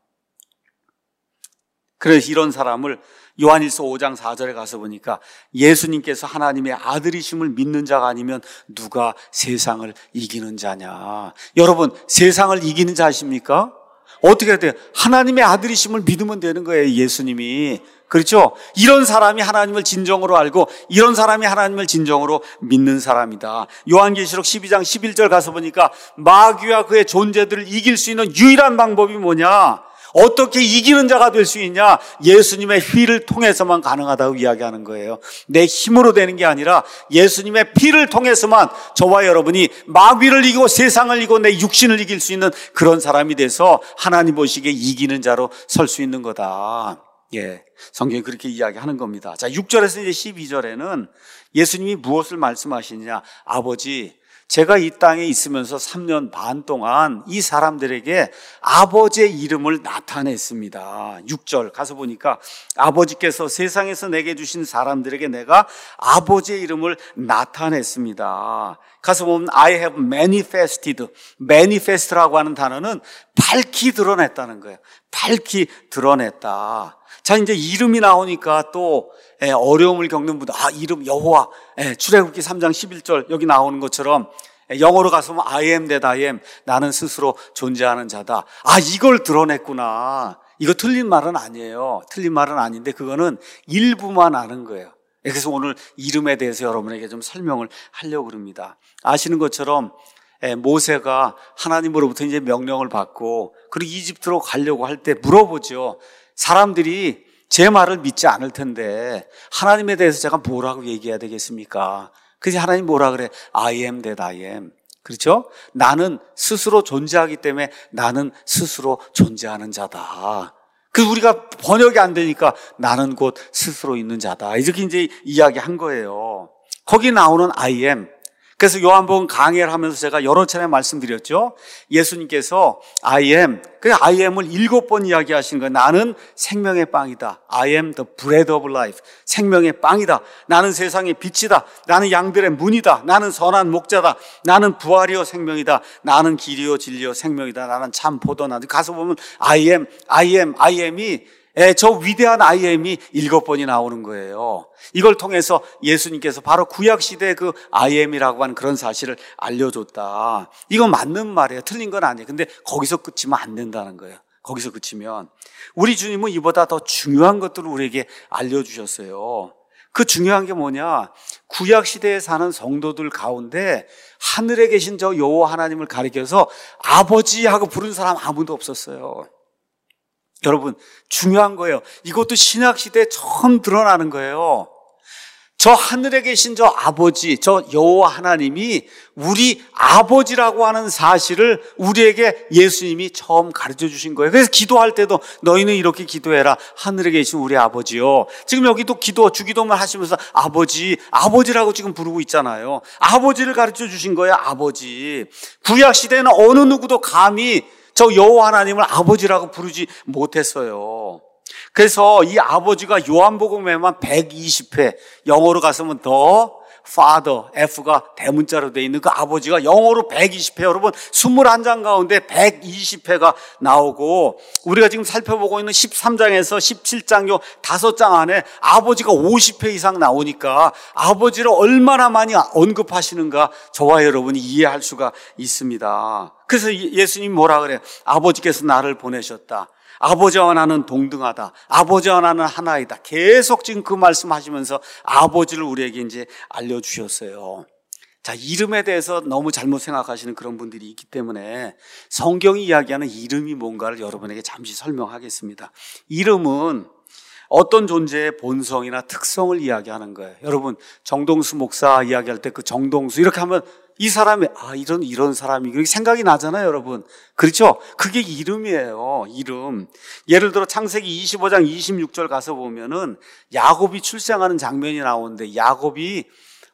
그래서 이런 사람을 요한일서 5장 4절에 가서 보니까 예수님께서 하나님의 아들이심을 믿는 자가 아니면 누가 세상을 이기는 자냐. 여러분, 세상을 이기는 자십니까? 어떻게 해야 돼요? 하나님의 아들이심을 믿으면 되는 거예요, 예수님이. 그렇죠? 이런 사람이 하나님을 진정으로 알고 이런 사람이 하나님을 진정으로 믿는 사람이다. 요한계시록 12장 11절 가서 보니까 마귀와 그의 존재들을 이길 수 있는 유일한 방법이 뭐냐? 어떻게 이기는 자가 될 수 있냐? 예수님의 피를 통해서만 가능하다고 이야기하는 거예요. 내 힘으로 되는 게 아니라 예수님의 피를 통해서만 저와 여러분이 마귀를 이기고 세상을 이기고 내 육신을 이길 수 있는 그런 사람이 돼서 하나님 보시기에 이기는 자로 설 수 있는 거다. 성경이 그렇게 이야기하는 겁니다. 자, 6절에서 이제 12절에는 예수님이 무엇을 말씀하시느냐? 아버지, 제가 이 땅에 있으면서 3년 반 동안 이 사람들에게 아버지의 이름을 나타냈습니다. 6절 가서 보니까 아버지께서 세상에서 내게 주신 사람들에게 내가 아버지의 이름을 나타냈습니다. 가서 보면 I have manifested. manifest라고 하는 단어는 밝히 드러냈다는 거예요. 밝히 드러냈다. 자, 이제 이름이 나오니까 또 어려움을 겪는 분들, 이름 여호와, 출애굽기 3장 11절 여기 나오는 것처럼 영어로 가서 보면 I am that I am, 나는 스스로 존재하는 자다. 이걸 드러냈구나. 이거 틀린 말은 아니에요. 틀린 말은 아닌데 그거는 일부만 아는 거예요. 그래서 오늘 이름에 대해서 여러분에게 좀 설명을 하려고 합니다. 아시는 것처럼 모세가 하나님으로부터 이제 명령을 받고 그리고 이집트로 가려고 할 때 물어보죠. 사람들이 제 말을 믿지 않을 텐데 하나님에 대해서 제가 뭐라고 얘기해야 되겠습니까? 그래서 하나님 뭐라 그래? I am that I am. 그렇죠? 나는 스스로 존재하기 때문에 나는 스스로 존재하는 자다. 그래서 우리가 번역이 안 되니까 나는 곧 스스로 있는 자다. 이렇게 이제 이야기한 거예요. 거기 나오는 I am. 그래서 요한복음 강해를 하면서 제가 여러 차례 말씀드렸죠. 예수님께서 I am, 그 I am을 7번 이야기하신 거예요. 나는 생명의 빵이다. I am the bread of life. 생명의 빵이다. 나는 세상의 빛이다. 나는 양들의 문이다. 나는 선한 목자다. 나는 부활이요 생명이다. 나는 길이요 진리요 생명이다. 나는 참 포도나무. 가서 보면 I am, I am, I am이 저 위대한 I am이 7번이 나오는 거예요. 이걸 통해서 예수님께서 바로 구약시대의 그 I am이라고 하는 그런 사실을 알려줬다. 이건 맞는 말이에요. 틀린 건 아니에요. 근데 거기서 그치면 안 된다는 거예요. 거기서 그치면. 우리 주님은 이보다 더 중요한 것들을 우리에게 알려주셨어요. 그 중요한 게 뭐냐? 구약시대에 사는 성도들 가운데 하늘에 계신 저 여호와 하나님을 가리켜서 아버지 하고 부른 사람 아무도 없었어요. 여러분, 중요한 거예요. 이것도 신약시대에 처음 드러나는 거예요. 저 하늘에 계신 저 아버지, 저 여호와 하나님이 우리 아버지라고 하는 사실을 우리에게 예수님이 처음 가르쳐 주신 거예요. 그래서 기도할 때도 너희는 이렇게 기도해라. 하늘에 계신 우리 아버지요. 지금 여기도 주기도만 하시면서 아버지라고 지금 부르고 있잖아요. 아버지를 가르쳐 주신 거예요. 아버지. 구약 시대에는 어느 누구도 감히 저 여호와 하나님을 아버지라고 부르지 못했어요. 그래서 이 아버지가 요한복음에만 120회, 영어로 가서면 the Father, F가 대문자로 되어 있는 그 아버지가 영어로 120회, 여러분 21장 가운데 120회가 나오고, 우리가 지금 살펴보고 있는 13장에서 17장 요 5장 안에 아버지가 50회 이상 나오니까 아버지를 얼마나 많이 언급하시는가 저와 여러분이 이해할 수가 있습니다. 그래서 예수님이 뭐라 그래요? 아버지께서 나를 보내셨다. 아버지와 나는 동등하다. 아버지와 나는 하나이다. 계속 지금 그 말씀하시면서 아버지를 우리에게 이제 알려주셨어요. 자, 이름에 대해서 너무 잘못 생각하시는 그런 분들이 있기 때문에 성경이 이야기하는 이름이 뭔가를 여러분에게 잠시 설명하겠습니다. 이름은 어떤 존재의 본성이나 특성을 이야기하는 거예요. 여러분, 정동수 목사 이야기할 때 그 정동수 이렇게 하면 이 사람이 이런 사람이 그렇게 생각이 나잖아요, 여러분. 그렇죠? 그게 이름이에요. 이름. 예를 들어 창세기 25장 26절 가서 보면은 야곱이 출생하는 장면이 나오는데, 야곱이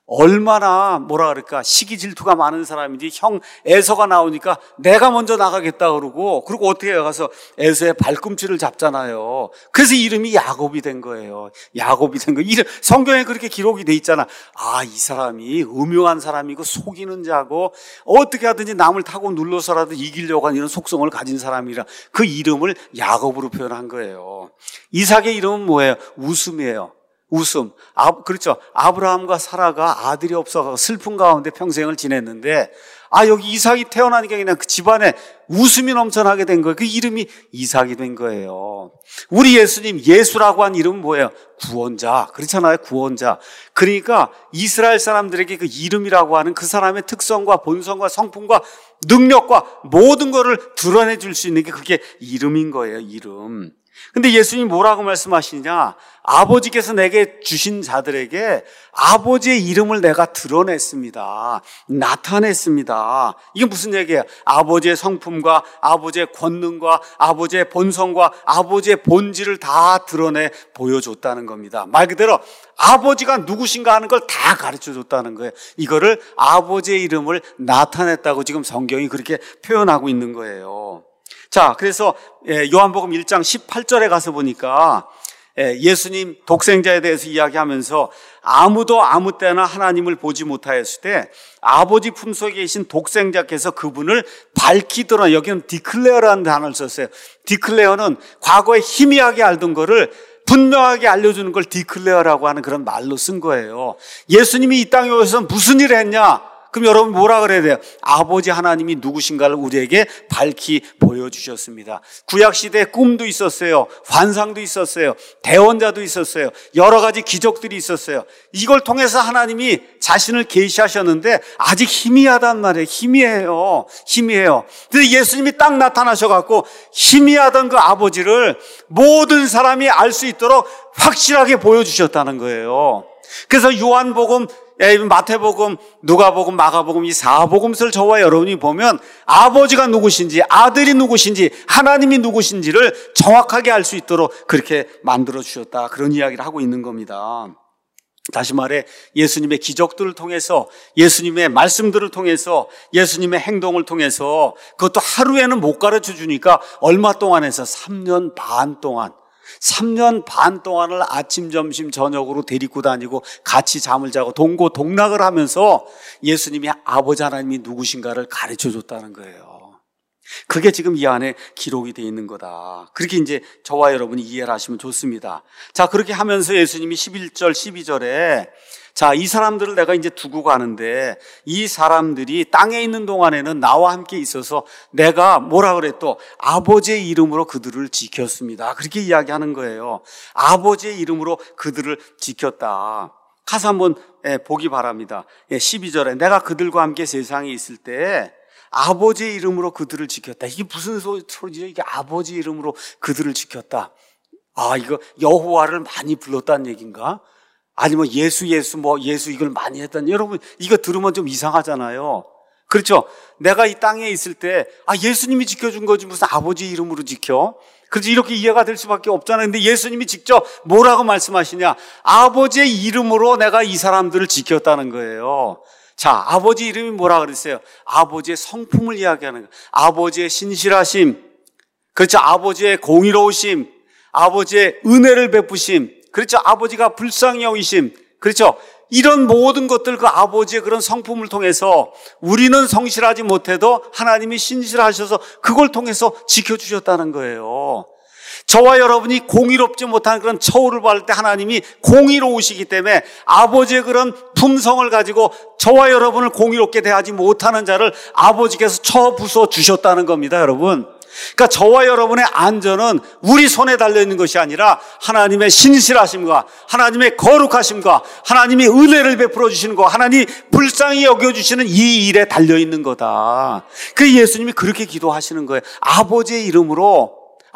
얼마나 시기 질투가 많은 사람인지 형 에서가 나오니까 내가 먼저 나가겠다 그러고, 그리고 어떻게 가서 에서의 발꿈치를 잡잖아요. 그래서 이름이 야곱이 된 거예요. 야곱이 된 거. 이름, 성경에 그렇게 기록이 돼 있잖아. 이 사람이 음흉한 사람이고 속이는 자고 어떻게 하든지 남을 타고 눌러서라도 이기려고 하는 이런 속성을 가진 사람이라 그 이름을 야곱으로 표현한 거예요. 이삭의 이름은 뭐예요? 웃음이에요. 웃음. 그렇죠. 아브라함과 사라가 아들이 없어서 슬픈 가운데 평생을 지냈는데, 여기 이삭이 태어나니까 그냥 그 집안에 웃음이 넘쳐나게 된 거예요. 그 이름이 이삭이 된 거예요. 우리 예수님, 예수라고 한 이름은 뭐예요? 구원자. 그렇잖아요. 구원자. 그러니까 이스라엘 사람들에게 그 이름이라고 하는 그 사람의 특성과 본성과 성품과 능력과 모든 것을 드러내 줄 수 있는 게 그게 이름인 거예요. 이름. 근데 예수님이 뭐라고 말씀하시냐? 아버지께서 내게 주신 자들에게 아버지의 이름을 내가 드러냈습니다. 나타냈습니다. 이게 무슨 얘기예요? 아버지의 성품과 아버지의 권능과 아버지의 본성과 아버지의 본질을 다 드러내 보여줬다는 겁니다. 말 그대로 아버지가 누구신가 하는 걸 다 가르쳐줬다는 거예요. 이거를 아버지의 이름을 나타냈다고 지금 성경이 그렇게 표현하고 있는 거예요. 자, 그래서 요한복음 1장 18절에 가서 보니까 예수님 독생자에 대해서 이야기하면서 아무도 아무 때나 하나님을 보지 못하였을 때 아버지 품속에 계신 독생자께서 그분을 밝히 드러나, 여기는 디클레어라는 단어를 썼어요. 디클레어는 과거에 희미하게 알던 거를 분명하게 알려주는 걸 디클레어라고 하는 그런 말로 쓴 거예요. 예수님이 이 땅에 오셔서 무슨 일을 했냐? 그럼 여러분 뭐라 그래야 돼요? 아버지 하나님이 누구신가를 우리에게 밝히 보여주셨습니다. 구약시대에 꿈도 있었어요. 환상도 있었어요. 대언자도 있었어요. 여러 가지 기적들이 있었어요. 이걸 통해서 하나님이 자신을 계시하셨는데 아직 희미하단 말이에요. 희미해요. 근데 예수님이 딱 나타나셔갖고 희미하던 그 아버지를 모든 사람이 알 수 있도록 확실하게 보여주셨다는 거예요. 그래서 요한복음, 마태복음, 누가복음, 마가복음 이 4복음서를 저와 여러분이 보면 아버지가 누구신지, 아들이 누구신지, 하나님이 누구신지를 정확하게 알 수 있도록 그렇게 만들어 주셨다, 그런 이야기를 하고 있는 겁니다. 다시 말해 예수님의 기적들을 통해서, 예수님의 말씀들을 통해서, 예수님의 행동을 통해서, 그것도 하루에는 못 가르쳐 주니까 얼마 동안 해서 3년 반 동안을 아침, 점심, 저녁으로 데리고 다니고 같이 잠을 자고 동고동락을 하면서 예수님이 아버지 하나님이 누구신가를 가르쳐줬다는 거예요. 그게 지금 이 안에 기록이 되어 있는 거다. 그렇게 이제 저와 여러분이 이해를 하시면 좋습니다. 자, 그렇게 하면서 예수님이 11절, 12절에 자, 이 사람들을 내가 이제 두고 가는데 이 사람들이 땅에 있는 동안에는 나와 함께 있어서 내가 뭐라 그래, 또 아버지의 이름으로 그들을 지켰습니다. 그렇게 이야기하는 거예요. 아버지의 이름으로 그들을 지켰다. 가서 한번 보기 바랍니다. 12절에 내가 그들과 함께 세상에 있을 때 아버지의 이름으로 그들을 지켰다. 이게 무슨 소리죠? 이게 아버지 이름으로 그들을 지켰다. 아, 이거 여호와를 많이 불렀다는 얘기인가? 아니면 예수 이걸 많이 했다는, 여러분 이거 들으면 좀 이상하잖아요. 그렇죠? 내가 이 땅에 있을 때 예수님이 지켜준 거지 무슨 아버지 이름으로 지켜? 그래서 이렇게 이해가 될 수밖에 없잖아요. 근데 예수님이 직접 뭐라고 말씀하시냐? 아버지의 이름으로 내가 이 사람들을 지켰다는 거예요. 자, 아버지 이름이 뭐라 그랬어요? 아버지의 성품을 이야기하는 거예요. 아버지의 신실하심, 그렇죠? 아버지의 공의로우심, 아버지의 은혜를 베푸심, 그렇죠? 아버지가 불쌍히 여기심, 그렇죠? 이런 모든 것들, 그 아버지의 그런 성품을 통해서 우리는 성실하지 못해도 하나님이 신실하셔서 그걸 통해서 지켜주셨다는 거예요. 저와 여러분이 공의롭지 못한 그런 처우를 받을 때 하나님이 공의로우시기 때문에 아버지의 그런 품성을 가지고 저와 여러분을 공의롭게 대하지 못하는 자를 아버지께서 쳐부숴 주셨다는 겁니다, 여러분. 그러니까 저와 여러분의 안전은 우리 손에 달려있는 것이 아니라 하나님의 신실하심과 하나님의 거룩하심과 하나님이 은혜를 베풀어 주시는 거, 하나님이 불쌍히 여겨주시는 이 일에 달려있는 거다. 그래서 예수님이 그렇게 기도하시는 거예요. 아버지의 이름으로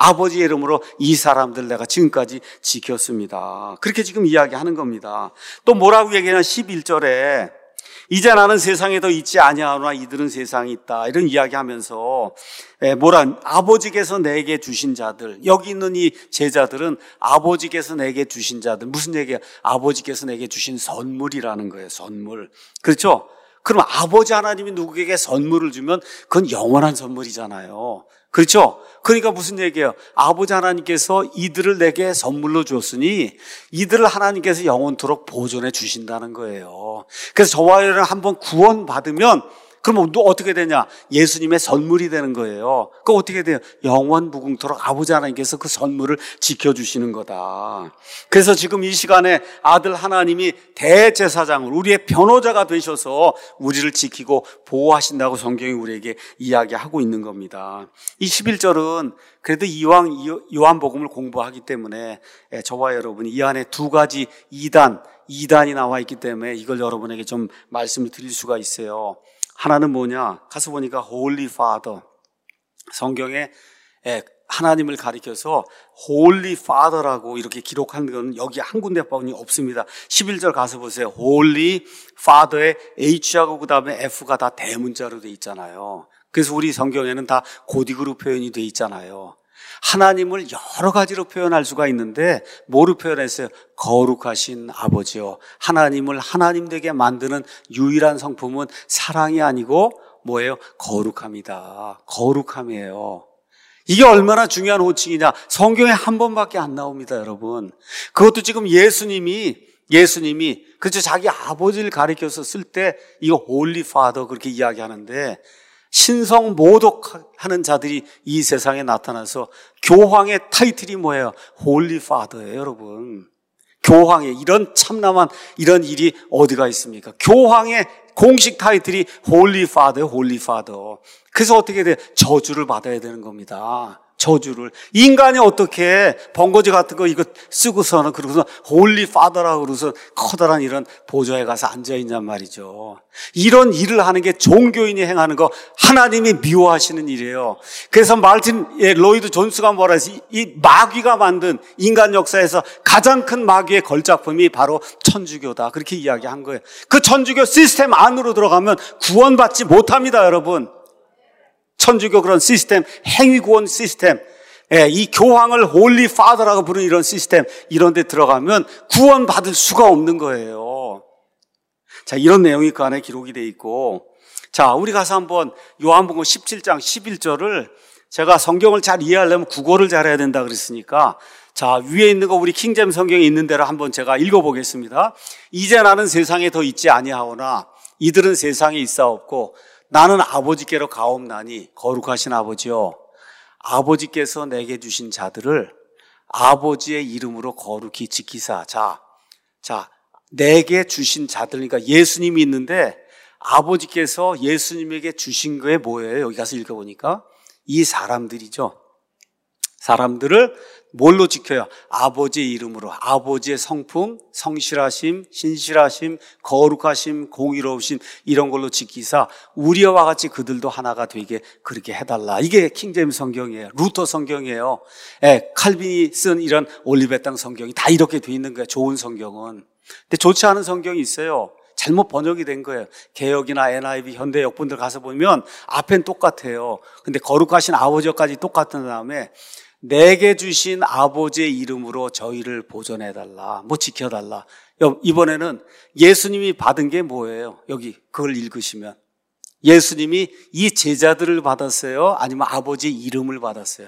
이 사람들 내가 지금까지 지켰습니다. 그렇게 지금 이야기하는 겁니다. 또 뭐라고 얘기하냐, 11절에 이제 나는 세상에 더 있지 아니하노라 이들은 세상에 있다, 이런 이야기하면서 아버지께서 내게 주신 자들, 여기 있는 이 제자들은 아버지께서 내게 주신 자들, 무슨 얘기야? 아버지께서 내게 주신 선물이라는 거예요. 선물. 그렇죠? 그럼 아버지 하나님이 누구에게 선물을 주면 그건 영원한 선물이잖아요. 그렇죠? 그러니까 무슨 얘기예요? 아버지 하나님께서 이들을 내게 선물로 줬으니 이들을 하나님께서 영원토록 보존해 주신다는 거예요. 그래서 저와 여러분 한번 구원받으면 그럼 어떻게 되냐? 예수님의 선물이 되는 거예요. 그거 어떻게 돼요? 영원 무궁토록 아버지 하나님께서 그 선물을 지켜주시는 거다. 그래서 지금 이 시간에 아들 하나님이 대제사장으로 우리의 변호자가 되셔서 우리를 지키고 보호하신다고 성경이 우리에게 이야기하고 있는 겁니다. 이 11절은 그래도 이왕 요한복음을 공부하기 때문에 저와 여러분이 이 안에 두 가지 이단이 나와 있기 때문에 이걸 여러분에게 좀 말씀을 드릴 수가 있어요. 하나는 뭐냐? 가서 보니까 Holy Father, 성경에 하나님을 가리켜서 Holy Father라고 이렇게 기록한 건 여기 한 군데뿐이 없습니다. 11절 가서 보세요. Holy Father의 H하고 그 다음에 F가 다 대문자로 돼 있잖아요. 그래서 우리 성경에는 다 고딕으로 표현이 돼 있잖아요. 하나님을 여러 가지로 표현할 수가 있는데 뭐로 표현했어요? 거룩하신 아버지요. 하나님을 하나님 되게 만드는 유일한 성품은 사랑이 아니고 뭐예요? 거룩함이다. 거룩함이에요. 이게 얼마나 중요한 호칭이냐. 성경에 한 번밖에 안 나옵니다, 여러분. 그것도 지금 예수님이 그렇죠, 자기 아버지를 가리켜서 쓸 때 이거 Holy Father 그렇게 이야기하는데, 신성 모독하는 자들이 이 세상에 나타나서 교황의 타이틀이 뭐예요? Holy Father예요, 여러분. 교황의 이런 참남한 이런 일이 어디가 있습니까? 교황의 공식 타이틀이 Holy Father예요, Holy Father. 그래서 어떻게 돼요? 저주를 받아야 되는 겁니다. 저주를. 인간이 어떻게 번거지 같은 거 이거 쓰고서는 그러고서 Holy Father라고 그러고서 커다란 이런 보좌에 가서 앉아있냔 말이죠. 이런 일을 하는 게 종교인이 행하는 거 하나님이 미워하시는 일이에요. 그래서 로이드 존스가 뭐라 했어요? 이 마귀가 만든 인간 역사에서 가장 큰 마귀의 걸작품이 바로 천주교다. 그렇게 이야기한 거예요. 그 천주교 시스템 안으로 들어가면 구원받지 못합니다, 여러분. 천주교 그런 시스템, 행위구원 시스템, 이 교황을 홀리 파더라고 부르는 이런 시스템, 이런 데 들어가면 구원받을 수가 없는 거예요. 자, 이런 내용이 그 안에 기록이 돼 있고, 자, 우리 가서 한번 요한복음 17장 11절을 제가 성경을 잘 이해하려면 국어를 잘해야 된다 그랬으니까, 자, 위에 있는 거 우리 킹잼 성경에 있는 대로 한번 제가 읽어보겠습니다. 이제 나는 세상에 더 있지 아니하오나 이들은 세상에 있사옵고 나는 아버지께로 가옵나니, 거룩하신 아버지요, 아버지께서 내게 주신 자들을 아버지의 이름으로 거룩히 지키사. 자, 내게 주신 자들, 그러니까 예수님이 있는데 아버지께서 예수님에게 주신 거에 뭐예요? 여기 가서 읽어보니까 이 사람들이죠. 사람들을 뭘로 지켜요? 아버지의 이름으로. 아버지의 성품, 성실하심, 신실하심, 거룩하심, 공의로우심 이런 걸로 지키사 우리와 같이 그들도 하나가 되게 그렇게 해달라. 이게 킹제임스 성경이에요. 루터 성경이에요. 칼빈이 쓴 이런 올리베 땅 성경이 다 이렇게 돼 있는 거예요. 좋은 성경은. 근데 좋지 않은 성경이 있어요. 잘못 번역이 된 거예요. 개역이나 NIV, 현대 역본들 가서 보면 앞엔 똑같아요. 근데 거룩하신 아버지까지 똑같은 다음에 내게 주신 아버지의 이름으로 저희를 보존해달라. 뭐 지켜달라. 이번에는 예수님이 받은 게 뭐예요? 여기 그걸 읽으시면. 예수님이 이 제자들을 받았어요? 아니면 아버지의 이름을 받았어요?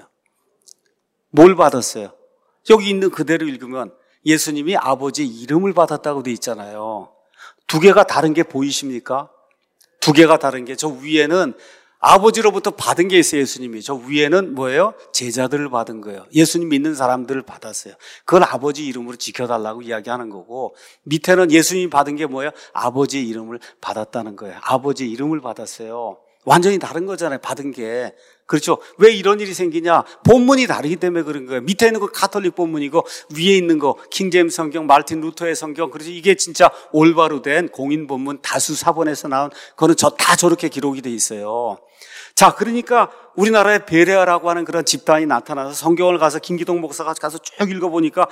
뭘 받았어요? 여기 있는 그대로 읽으면 예수님이 아버지의 이름을 받았다고 돼 있잖아요. 두 개가 다른 게 보이십니까? 두 개가 다른 게, 저 위에는 아버지로부터 받은 게 있어요, 예수님이. 저 위에는 뭐예요? 제자들을 받은 거예요. 예수님 믿는 사람들을 받았어요. 그건 아버지 이름으로 지켜달라고 이야기하는 거고, 밑에는 예수님이 받은 게 뭐예요? 아버지의 이름을 받았다는 거예요. 아버지의 이름을 받았어요. 완전히 다른 거잖아요, 받은 게. 그렇죠? 왜 이런 일이 생기냐? 본문이 다르기 때문에 그런 거예요. 밑에 있는 거 카톨릭 본문이고 위에 있는 거 킹제임스 성경, 마르틴 루터의 성경. 그래서 이게 진짜 올바로 된 공인 본문 다수 사본에서 나온 그거는 다 저렇게 기록이 돼 있어요. 자, 그러니까 우리나라에 베레아라고 하는 그런 집단이 나타나서 성경을 가서 김기동 목사가 가서 쭉 읽어보니까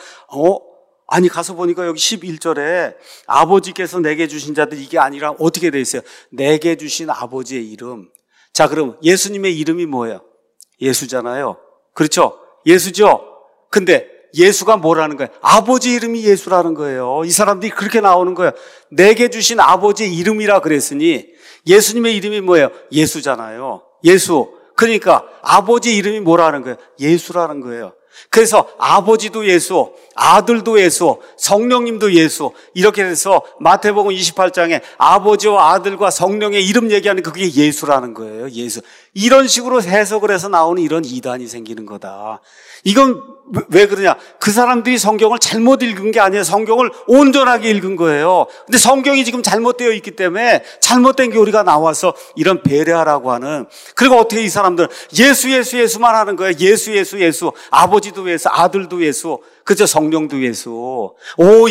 아니 가서 보니까 여기 11절에 아버지께서 내게 주신 자들 이게 아니라 어떻게 돼 있어요? 내게 주신 아버지의 이름. 자, 그럼 예수님의 이름이 뭐예요? 예수잖아요. 그렇죠? 예수죠? 근데 예수가 뭐라는 거예요? 아버지 이름이 예수라는 거예요. 이 사람들이 그렇게 나오는 거예요. 내게 주신 아버지의 이름이라 그랬으니 예수님의 이름이 뭐예요? 예수잖아요. 예수. 그러니까 아버지 이름이 뭐라는 거예요? 예수라는 거예요. 그래서 아버지도 예수, 아들도 예수, 성령님도 예수, 이렇게 돼서 마태복음 28장에 아버지와 아들과 성령의 이름 얘기하는 그게 예수라는 거예요. 예수. 이런 식으로 해석을 해서 나오는 이런 이단이 생기는 거다. 이건 왜 그러냐? 그 사람들이 성경을 잘못 읽은 게 아니에요. 성경을 온전하게 읽은 거예요. 근데 성경이 지금 잘못되어 있기 때문에 잘못된 교리가 나와서 이런 베레아라고 하는, 그리고 어떻게 이 사람들은 예수만 하는 거예요. 예수. 아버지도 예수, 아들도 예수, 그저 성령도 예수. 오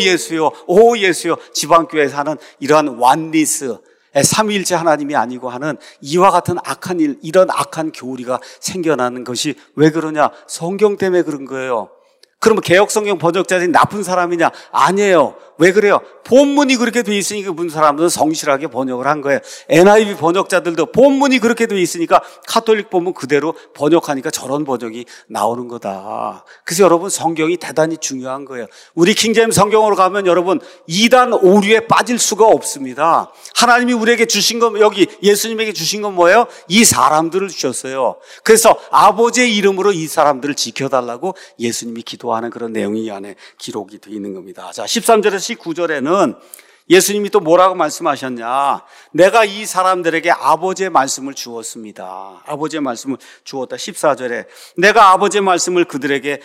예수요. 지방교회에서 하는 이러한 완리스, 삼위일체 하나님이 아니고 하는 이와 같은 악한 일, 이런 악한 교리가 생겨나는 것이 왜 그러냐? 성경 때문에 그런 거예요. 그러면 개역성경 번역자들이 나쁜 사람이냐? 아니에요. 왜 그래요? 본문이 그렇게 돼 있으니까 그분 사람들은 성실하게 번역을 한 거예요. NIV 번역자들도 본문이 그렇게 돼 있으니까 카톨릭 본문 그대로 번역하니까 저런 번역이 나오는 거다. 그래서 여러분 성경이 대단히 중요한 거예요. 우리 킹제임스 성경으로 가면 여러분 이단 오류에 빠질 수가 없습니다. 하나님이 우리에게 주신 건, 여기 예수님에게 주신 건 뭐예요? 이 사람들을 주셨어요. 그래서 아버지의 이름으로 이 사람들을 지켜달라고 예수님이 기도하는 그런 내용이 이 안에 기록이 되어 있는 겁니다. 자, 13절에서 19절에는 예수님이 또 뭐라고 말씀하셨냐? 내가 이 사람들에게 아버지의 말씀을 주었습니다. 아버지의 말씀을 주었다. 14절에 내가 아버지의 말씀을 그들에게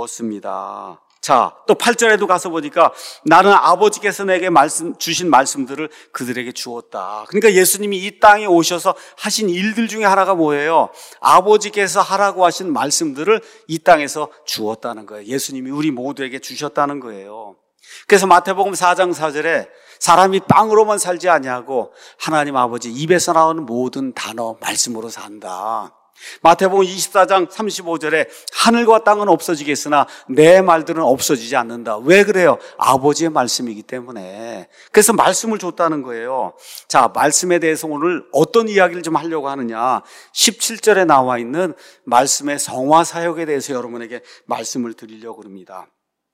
주었습니다. 자, 또 8절에도 가서 보니까 나는 아버지께서 내게 주신 말씀들을 그들에게 주었다. 그러니까 예수님이 이 땅에 오셔서 하신 일들 중에 하나가 뭐예요? 아버지께서 하라고 하신 말씀들을 이 땅에서 주었다는 거예요. 예수님이 우리 모두에게 주셨다는 거예요. 그래서 마태복음 4장 4절에 사람이 빵으로만 살지 아니하고 하나님 아버지 입에서 나오는 모든 단어 말씀으로 산다. 마태복음 24장 35절에 하늘과 땅은 없어지겠으나 내 말들은 없어지지 않는다. 왜 그래요? 아버지의 말씀이기 때문에. 그래서 말씀을 줬다는 거예요. 자, 말씀에 대해서 오늘 어떤 이야기를 좀 하려고 하느냐? 17절에 나와 있는 말씀의 성화 사역에 대해서 여러분에게 말씀을 드리려고 합니다.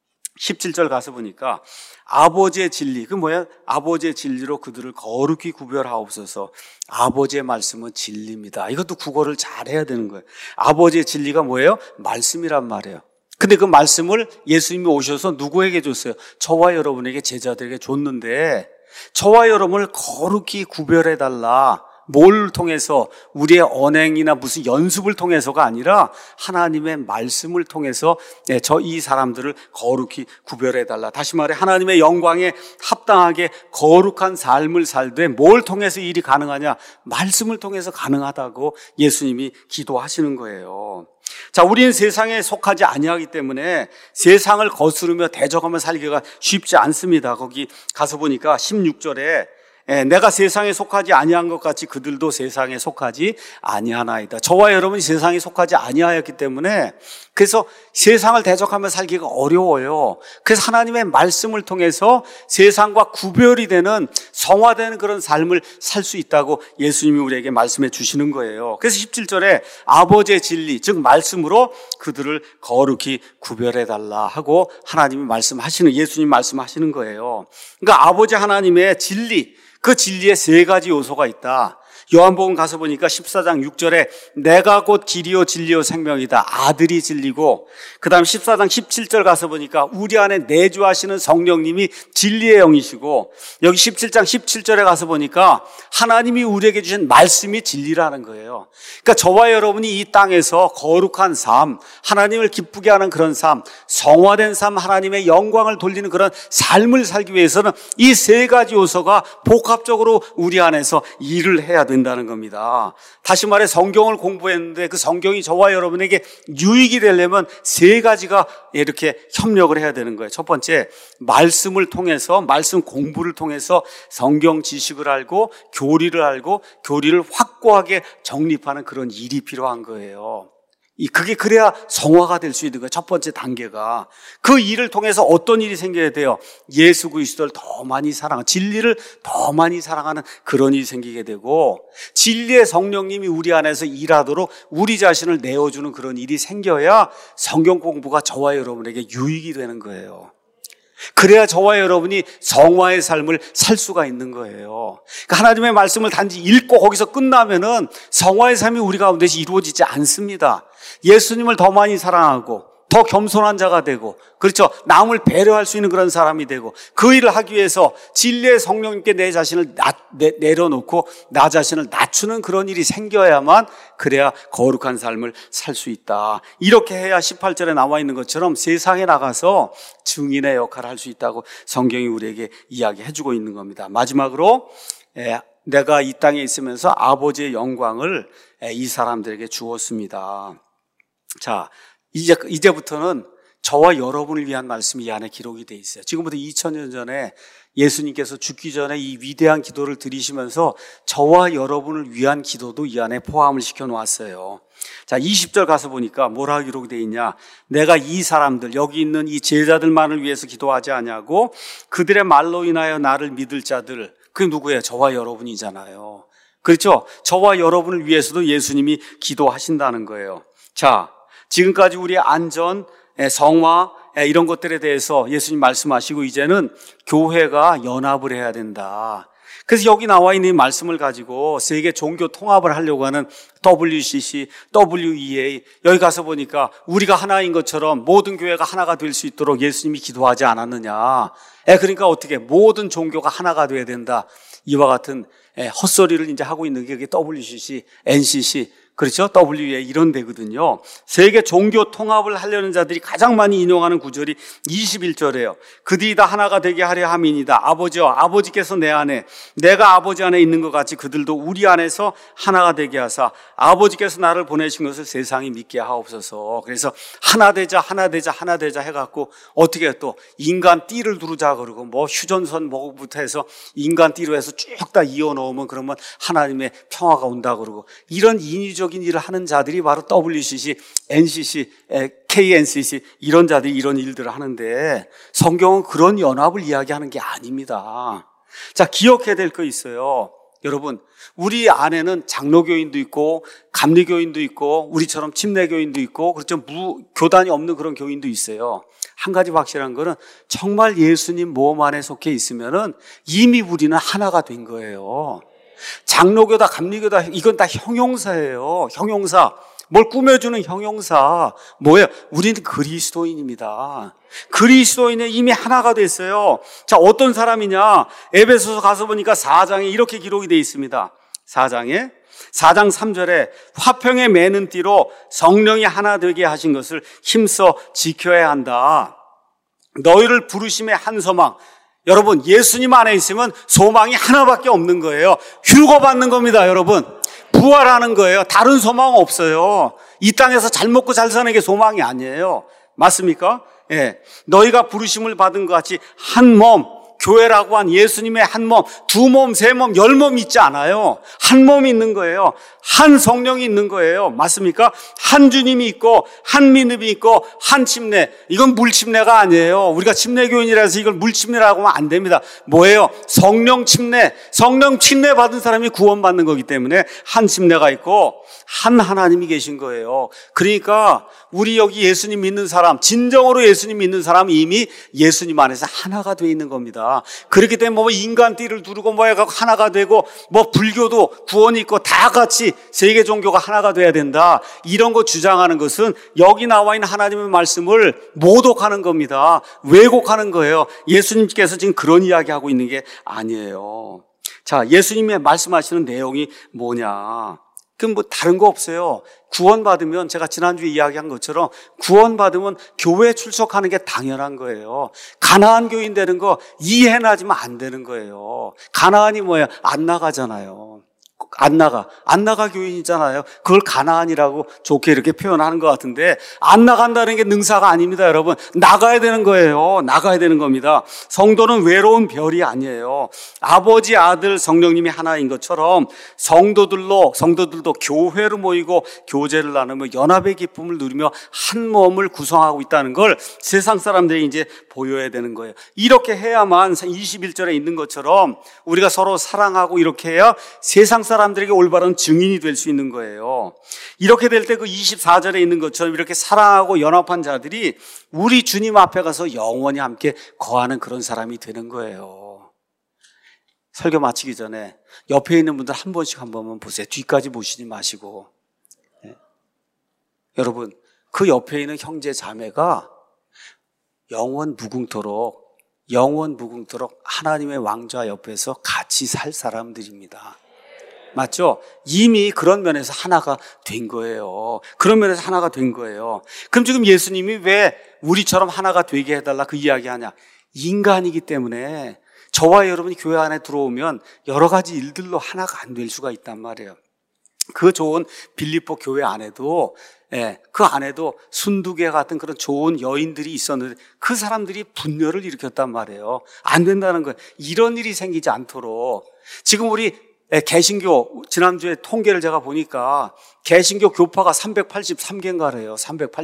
17절 가서 보니까 아버지의 진리, 그 뭐야? 아버지의 진리로 그들을 거룩히 구별하옵소서. 아버지의 말씀은 진리입니다. 이것도 국어를 잘 해야 되는 거예요. 아버지의 진리가 뭐예요? 말씀이란 말이에요. 근데 그 말씀을 예수님이 오셔서 누구에게 줬어요? 저와 여러분에게, 제자들에게 줬는데 저와 여러분을 거룩히 구별해달라. 뭘 통해서? 우리의 언행이나 무슨 연습을 통해서가 아니라 하나님의 말씀을 통해서 이 사람들을 거룩히 구별해달라. 다시 말해 하나님의 영광에 합당하게 거룩한 삶을 살되 뭘 통해서 일이 가능하냐? 말씀을 통해서 가능하다고 예수님이 기도하시는 거예요. 자, 우리는 세상에 속하지 아니하기 때문에 세상을 거스르며 대적하며 살기가 쉽지 않습니다. 거기 가서 보니까 16절에 내가 세상에 속하지 아니한 것 같이 그들도 세상에 속하지 아니하나이다. 저와 여러분이 세상에 속하지 아니하였기 때문에 그래서 세상을 대적하며 살기가 어려워요. 그래서 하나님의 말씀을 통해서 세상과 구별이 되는 성화되는 그런 삶을 살 수 있다고 예수님이 우리에게 말씀해 주시는 거예요. 그래서 17절에 아버지의 진리, 즉 말씀으로 그들을 거룩히 구별해 달라 하고 하나님이 말씀하시는, 예수님 말씀하시는 거예요. 그러니까 아버지 하나님의 진리, 그 진리에 세 가지 요소가 있다. 요한복음 가서 보니까 14장 6절에 내가 곧 길이요 진리요 생명이다. 아들이 진리고, 그 다음 14장 17절 가서 보니까 우리 안에 내주하시는 성령님이 진리의 영이시고, 여기 17장 17절에 가서 보니까 하나님이 우리에게 주신 말씀이 진리라는 거예요. 그러니까 저와 여러분이 이 땅에서 거룩한 삶, 하나님을 기쁘게 하는 그런 삶, 성화된 삶, 하나님의 영광을 돌리는 그런 삶을 살기 위해서는 이 세 가지 요소가 복합적으로 우리 안에서 일을 해야 된다는 겁니다. 다시 말해 성경을 공부했는데 그 성경이 저와 여러분에게 유익이 되려면 세 가지가 이렇게 협력을 해야 되는 거예요. 첫 번째, 말씀을 통해서, 말씀 공부를 통해서 성경 지식을 알고 교리를 확고하게 정립하는 그런 일이 필요한 거예요. 그게 그래야 성화가 될 수 있는 거예요. 첫 번째 단계가. 그 일을 통해서 어떤 일이 생겨야 돼요? 예수 그리스도를 더 많이 사랑하는, 진리를 더 많이 사랑하는 그런 일이 생기게 되고, 진리의 성령님이 우리 안에서 일하도록 우리 자신을 내어주는 그런 일이 생겨야 성경 공부가 저와 여러분에게 유익이 되는 거예요. 그래야 저와 여러분이 성화의 삶을 살 수가 있는 거예요. 그러니까 하나님의 말씀을 단지 읽고 거기서 끝나면은 성화의 삶이 우리 가운데서 이루어지지 않습니다. 예수님을 더 많이 사랑하고 더 겸손한 자가 되고, 그렇죠, 남을 배려할 수 있는 그런 사람이 되고, 그 일을 하기 위해서 진리의 성령님께 내 자신을 내려놓고 나 자신을 낮추는 그런 일이 생겨야만, 그래야 거룩한 삶을 살 수 있다. 이렇게 해야 18절에 나와 있는 것처럼 세상에 나가서 증인의 역할을 할 수 있다고 성경이 우리에게 이야기해주고 있는 겁니다. 마지막으로 내가 이 땅에 있으면서 아버지의 영광을 이 사람들에게 주었습니다. 자, 이제부터는 저와 여러분을 위한 말씀이 이 안에 기록이 돼 있어요. 지금부터 2000년 전에 예수님께서 죽기 전에 이 위대한 기도를 드리시면서 저와 여러분을 위한 기도도 이 안에 포함을 시켜 놓았어요. 자, 20절 가서 보니까 뭐라 기록이 돼 있냐? 내가 이 사람들, 여기 있는 이 제자들만을 위해서 기도하지 않냐고, 그들의 말로 인하여 나를 믿을 자들, 그게 누구예요? 저와 여러분이잖아요. 그렇죠? 저와 여러분을 위해서도 예수님이 기도하신다는 거예요. 자, 지금까지 우리의 안전, 성화, 이런 것들에 대해서 예수님 말씀하시고, 이제는 교회가 연합을 해야 된다. 그래서 여기 나와 있는 이 말씀을 가지고 세계 종교 통합을 하려고 하는 WCC, WEA, 여기 가서 보니까 우리가 하나인 것처럼 모든 교회가 하나가 될 수 있도록 예수님이 기도하지 않았느냐. 그러니까 어떻게 모든 종교가 하나가 돼야 된다. 이와 같은 헛소리를 이제 하고 있는 게 WCC, NCC, 그렇죠? WEA 이런 데거든요. 세계 종교 통합을 하려는 자들이 가장 많이 인용하는 구절이 21절이에요. 그들이 다 하나가 되게 하려 함이니이다. 아버지여, 아버지께서 내 안에, 내가 아버지 안에 있는 것 같이 그들도 우리 안에서 하나가 되게 하사 아버지께서 나를 보내신 것을 세상이 믿게 하옵소서. 그래서 하나 되자 해갖고 어떻게 또 인간 띠를 두르자 그러고 뭐 휴전선 뭐부터 해서 인간 띠로 해서 쭉 다 이어 놓으면 그러면 하나님의 평화가 온다 그러고, 이런 인위적인 일을 하는 자들이 바로 WCC, NCC, KNCC 이런 자들이 이런 일들을 하는데, 성경은 그런 연합을 이야기하는 게 아닙니다. 자, 기억해야 될 거 있어요. 여러분, 우리 안에는 장로교인도 있고 감리교인도 있고 우리처럼 침례교인도 있고, 그렇죠, 교단이 없는 그런 교인도 있어요. 한 가지 확실한 거는 정말 예수님 몸 안에 속해 있으면은 이미 우리는 하나가 된 거예요. 장로교다 감리교다 이건 다 형용사예요. 형용사. 뭘 꾸며주는 형용사. 뭐예요? 우리는 그리스도인입니다. 그리스도인은 이미 하나가 됐어요. 자, 어떤 사람이냐? 에베소서 가서 보니까 4장에 이렇게 기록이 되어 있습니다. 4장 3절에 화평에 매는 띠로 성령이 하나 되게 하신 것을 힘써 지켜야 한다. 너희를 부르심의 한 소망. 여러분, 예수님 안에 있으면 소망이 하나밖에 없는 거예요. 휴거받는 겁니다, 여러분. 부활하는 거예요. 다른 소망 없어요. 이 땅에서 잘 먹고 잘 사는 게 소망이 아니에요. 맞습니까? 예. 너희가 부르심을 받은 것 같이 한 몸, 교회라고 한 예수님의 한 몸, 두 몸, 세 몸, 열 몸 있지 않아요. 한 몸이 있는 거예요. 한 성령이 있는 거예요. 맞습니까? 한 주님이 있고, 한 믿음이 있고, 한 침례. 이건 물침례가 아니에요. 우리가 침례교인이라서 이걸 물침례라고 하면 안 됩니다. 뭐예요? 성령 침례. 성령 침례 받은 사람이 구원받는 거기 때문에 한 침례가 있고, 한 하나님이 계신 거예요. 그러니까 우리 여기 예수님 믿는 사람, 진정으로 예수님 믿는 사람은 이미 예수님 안에서 하나가 돼 있는 겁니다. 그렇기 때문에 뭐 인간띠를 두르고 뭐 해갖고 하나가 되고, 뭐 불교도 구원이 있고 다 같이 세계 종교가 하나가 돼야 된다, 이런 거 주장하는 것은 여기 나와 있는 하나님의 말씀을 모독하는 겁니다. 왜곡하는 거예요. 예수님께서 지금 그런 이야기하고 있는 게 아니에요. 자, 예수님의 말씀하시는 내용이 뭐냐? 그럼 뭐 다른 거 없어요. 구원받으면, 제가 지난주에 이야기한 것처럼 구원받으면 교회 출석하는 게 당연한 거예요. 가나안 교인 되는 거 이해나 지면 안 되는 거예요. 가나안이 뭐예요? 안 나가잖아요. 안 나가 교인이잖아요. 그걸 가나안이라고 좋게 이렇게 표현하는 것 같은데, 안 나간다는 게 능사가 아닙니다, 여러분. 나가야 되는 거예요. 나가야 되는 겁니다. 성도는 외로운 별이 아니에요. 아버지, 아들, 성령님이 하나인 것처럼 성도들도 교회로 모이고 교제를 나누며 연합의 기쁨을 누리며 한 몸을 구성하고 있다는 걸 세상 사람들이 이제 보여야 되는 거예요. 이렇게 해야만 21절에 있는 것처럼 우리가 서로 사랑하고 이렇게 해야 세상 사람들에게 올바른 증인이 될 수 있는 거예요. 이렇게 될 때 그 24절에 있는 것처럼 이렇게 사랑하고 연합한 자들이 우리 주님 앞에 가서 영원히 함께 거하는 그런 사람이 되는 거예요. 설교 마치기 전에 옆에 있는 분들 한 번만 보세요. 뒤까지 보시지 마시고. 네. 여러분, 그 옆에 있는 형제 자매가 영원 무궁토록 하나님의 왕좌 옆에서 같이 살 사람들입니다. 맞죠? 이미 그런 면에서 하나가 된 거예요. 그런 면에서 하나가 된 거예요. 그럼 지금 예수님이 왜 우리처럼 하나가 되게 해달라 그 이야기 하냐? 인간이기 때문에 저와 여러분이 교회 안에 들어오면 여러 가지 일들로 하나가 안 될 수가 있단 말이에요. 그 좋은 빌립보 교회 안에도, 그 안에도 순두개 같은 그런 좋은 여인들이 있었는데 그 사람들이 분열을 일으켰단 말이에요. 안 된다는 거예요. 이런 일이 생기지 않도록. 지금 우리 개신교, 지난주에 통계를 제가 보니까 개신교 교파가 383개인가래요.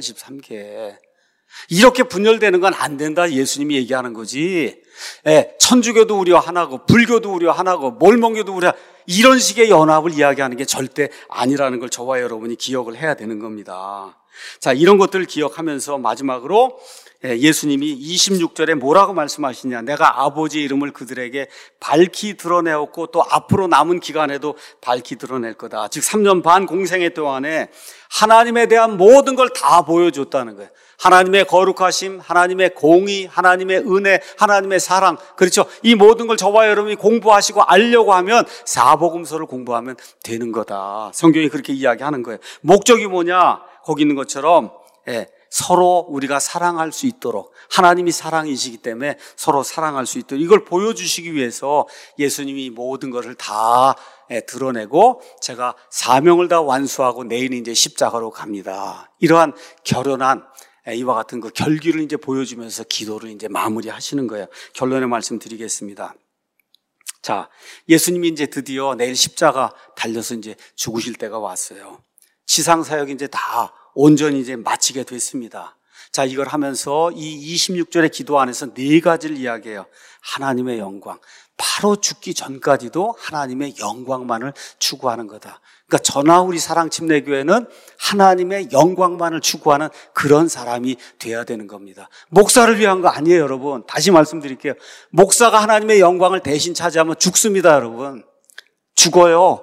383개. 이렇게 분열되는 건 안 된다, 예수님이 얘기하는 거지. 천주교도 우리와 하나고 불교도 우리와 하나고 몰몬교도 우리와, 이런 식의 연합을 이야기하는 게 절대 아니라는 걸 저와 여러분이 기억을 해야 되는 겁니다. 자, 이런 것들을 기억하면서 마지막으로 예수님이 26절에 뭐라고 말씀하시냐? 내가 아버지의 이름을 그들에게 밝히 드러내었고 또 앞으로 남은 기간에도 밝히 드러낼 거다. 즉 3년 반 공생애 동안에 하나님에 대한 모든 걸 다 보여줬다는 거예요. 하나님의 거룩하심, 하나님의 공의, 하나님의 은혜, 하나님의 사랑. 그렇죠? 이 모든 걸 저와 여러분이 공부하시고 알려고 하면 사복음서를 공부하면 되는 거다. 성경이 그렇게 이야기하는 거예요. 목적이 뭐냐? 거기 있는 것처럼 서로 우리가 사랑할 수 있도록, 하나님이 사랑이시기 때문에 서로 사랑할 수 있도록 이걸 보여주시기 위해서 예수님이 모든 것을 다 드러내고 제가 사명을 다 완수하고 내일 이제 십자가로 갑니다. 이러한 결연한 이와 같은 그 결기를 이제 보여주면서 기도를 이제 마무리하시는 거예요. 결론의 말씀 드리겠습니다. 자, 예수님이 이제 드디어 내일 십자가 달려서 이제 죽으실 때가 왔어요. 지상 사역이 이제 다 온전히 이제 마치게 됐습니다. 자, 이걸 하면서 이 26절의 기도 안에서 네 가지를 이야기해요. 하나님의 영광. 바로 죽기 전까지도 하나님의 영광만을 추구하는 거다. 그러니까 저나 우리 사랑침례교회는 하나님의 영광만을 추구하는 그런 사람이 돼야 되는 겁니다. 목사를 위한 거 아니에요, 여러분. 다시 말씀드릴게요. 목사가 하나님의 영광을 대신 차지하면 죽습니다, 여러분. 죽어요.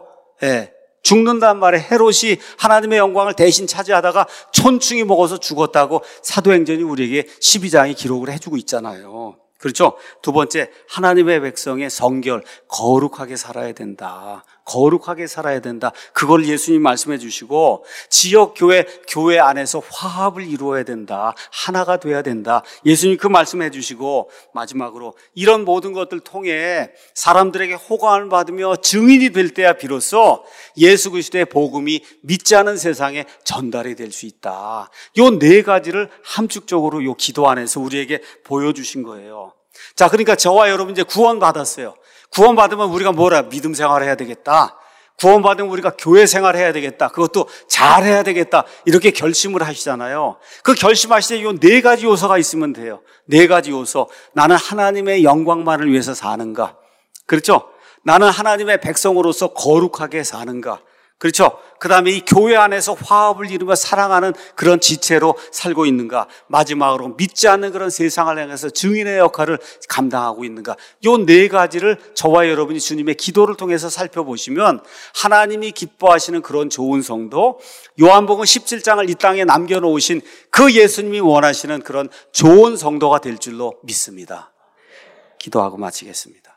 죽는단 말에 헤롯이 하나님의 영광을 대신 차지하다가 촌충이 먹어서 죽었다고 사도행전이 우리에게 12장에 기록을 해주고 있잖아요. 그렇죠? 두 번째, 하나님의 백성의 성결, 거룩하게 살아야 된다. 거룩하게 살아야 된다. 그걸 예수님 말씀해 주시고, 지역 교회 안에서 화합을 이루어야 된다. 하나가 돼야 된다. 예수님 그 말씀해 주시고, 마지막으로 이런 모든 것들 통해 사람들에게 호감을 받으며 증인이 될 때야 비로소 예수 그리스도의 복음이 믿지 않은 세상에 전달이 될 수 있다. 요 네 가지를 함축적으로 요 기도 안에서 우리에게 보여주신 거예요. 자, 그러니까 저와 여러분 이제 구원받았어요. 구원받으면 우리가 믿음 생활을 해야 되겠다. 구원받으면 우리가 교회 생활을 해야 되겠다. 그것도 잘해야 되겠다. 이렇게 결심을 하시잖아요. 그 결심하실 때 이 네 가지 요소가 있으면 돼요. 네 가지 요소. 나는 하나님의 영광만을 위해서 사는가? 그렇죠? 나는 하나님의 백성으로서 거룩하게 사는가? 그렇죠? 그 다음에 이 교회 안에서 화합을 이루며 사랑하는 그런 지체로 살고 있는가? 마지막으로 믿지 않는 그런 세상을 향해서 증인의 역할을 감당하고 있는가? 요 네 가지를 저와 여러분이 주님의 기도를 통해서 살펴보시면 하나님이 기뻐하시는 그런 좋은 성도, 요한복음 17장을 이 땅에 남겨놓으신 그 예수님이 원하시는 그런 좋은 성도가 될 줄로 믿습니다. 기도하고 마치겠습니다.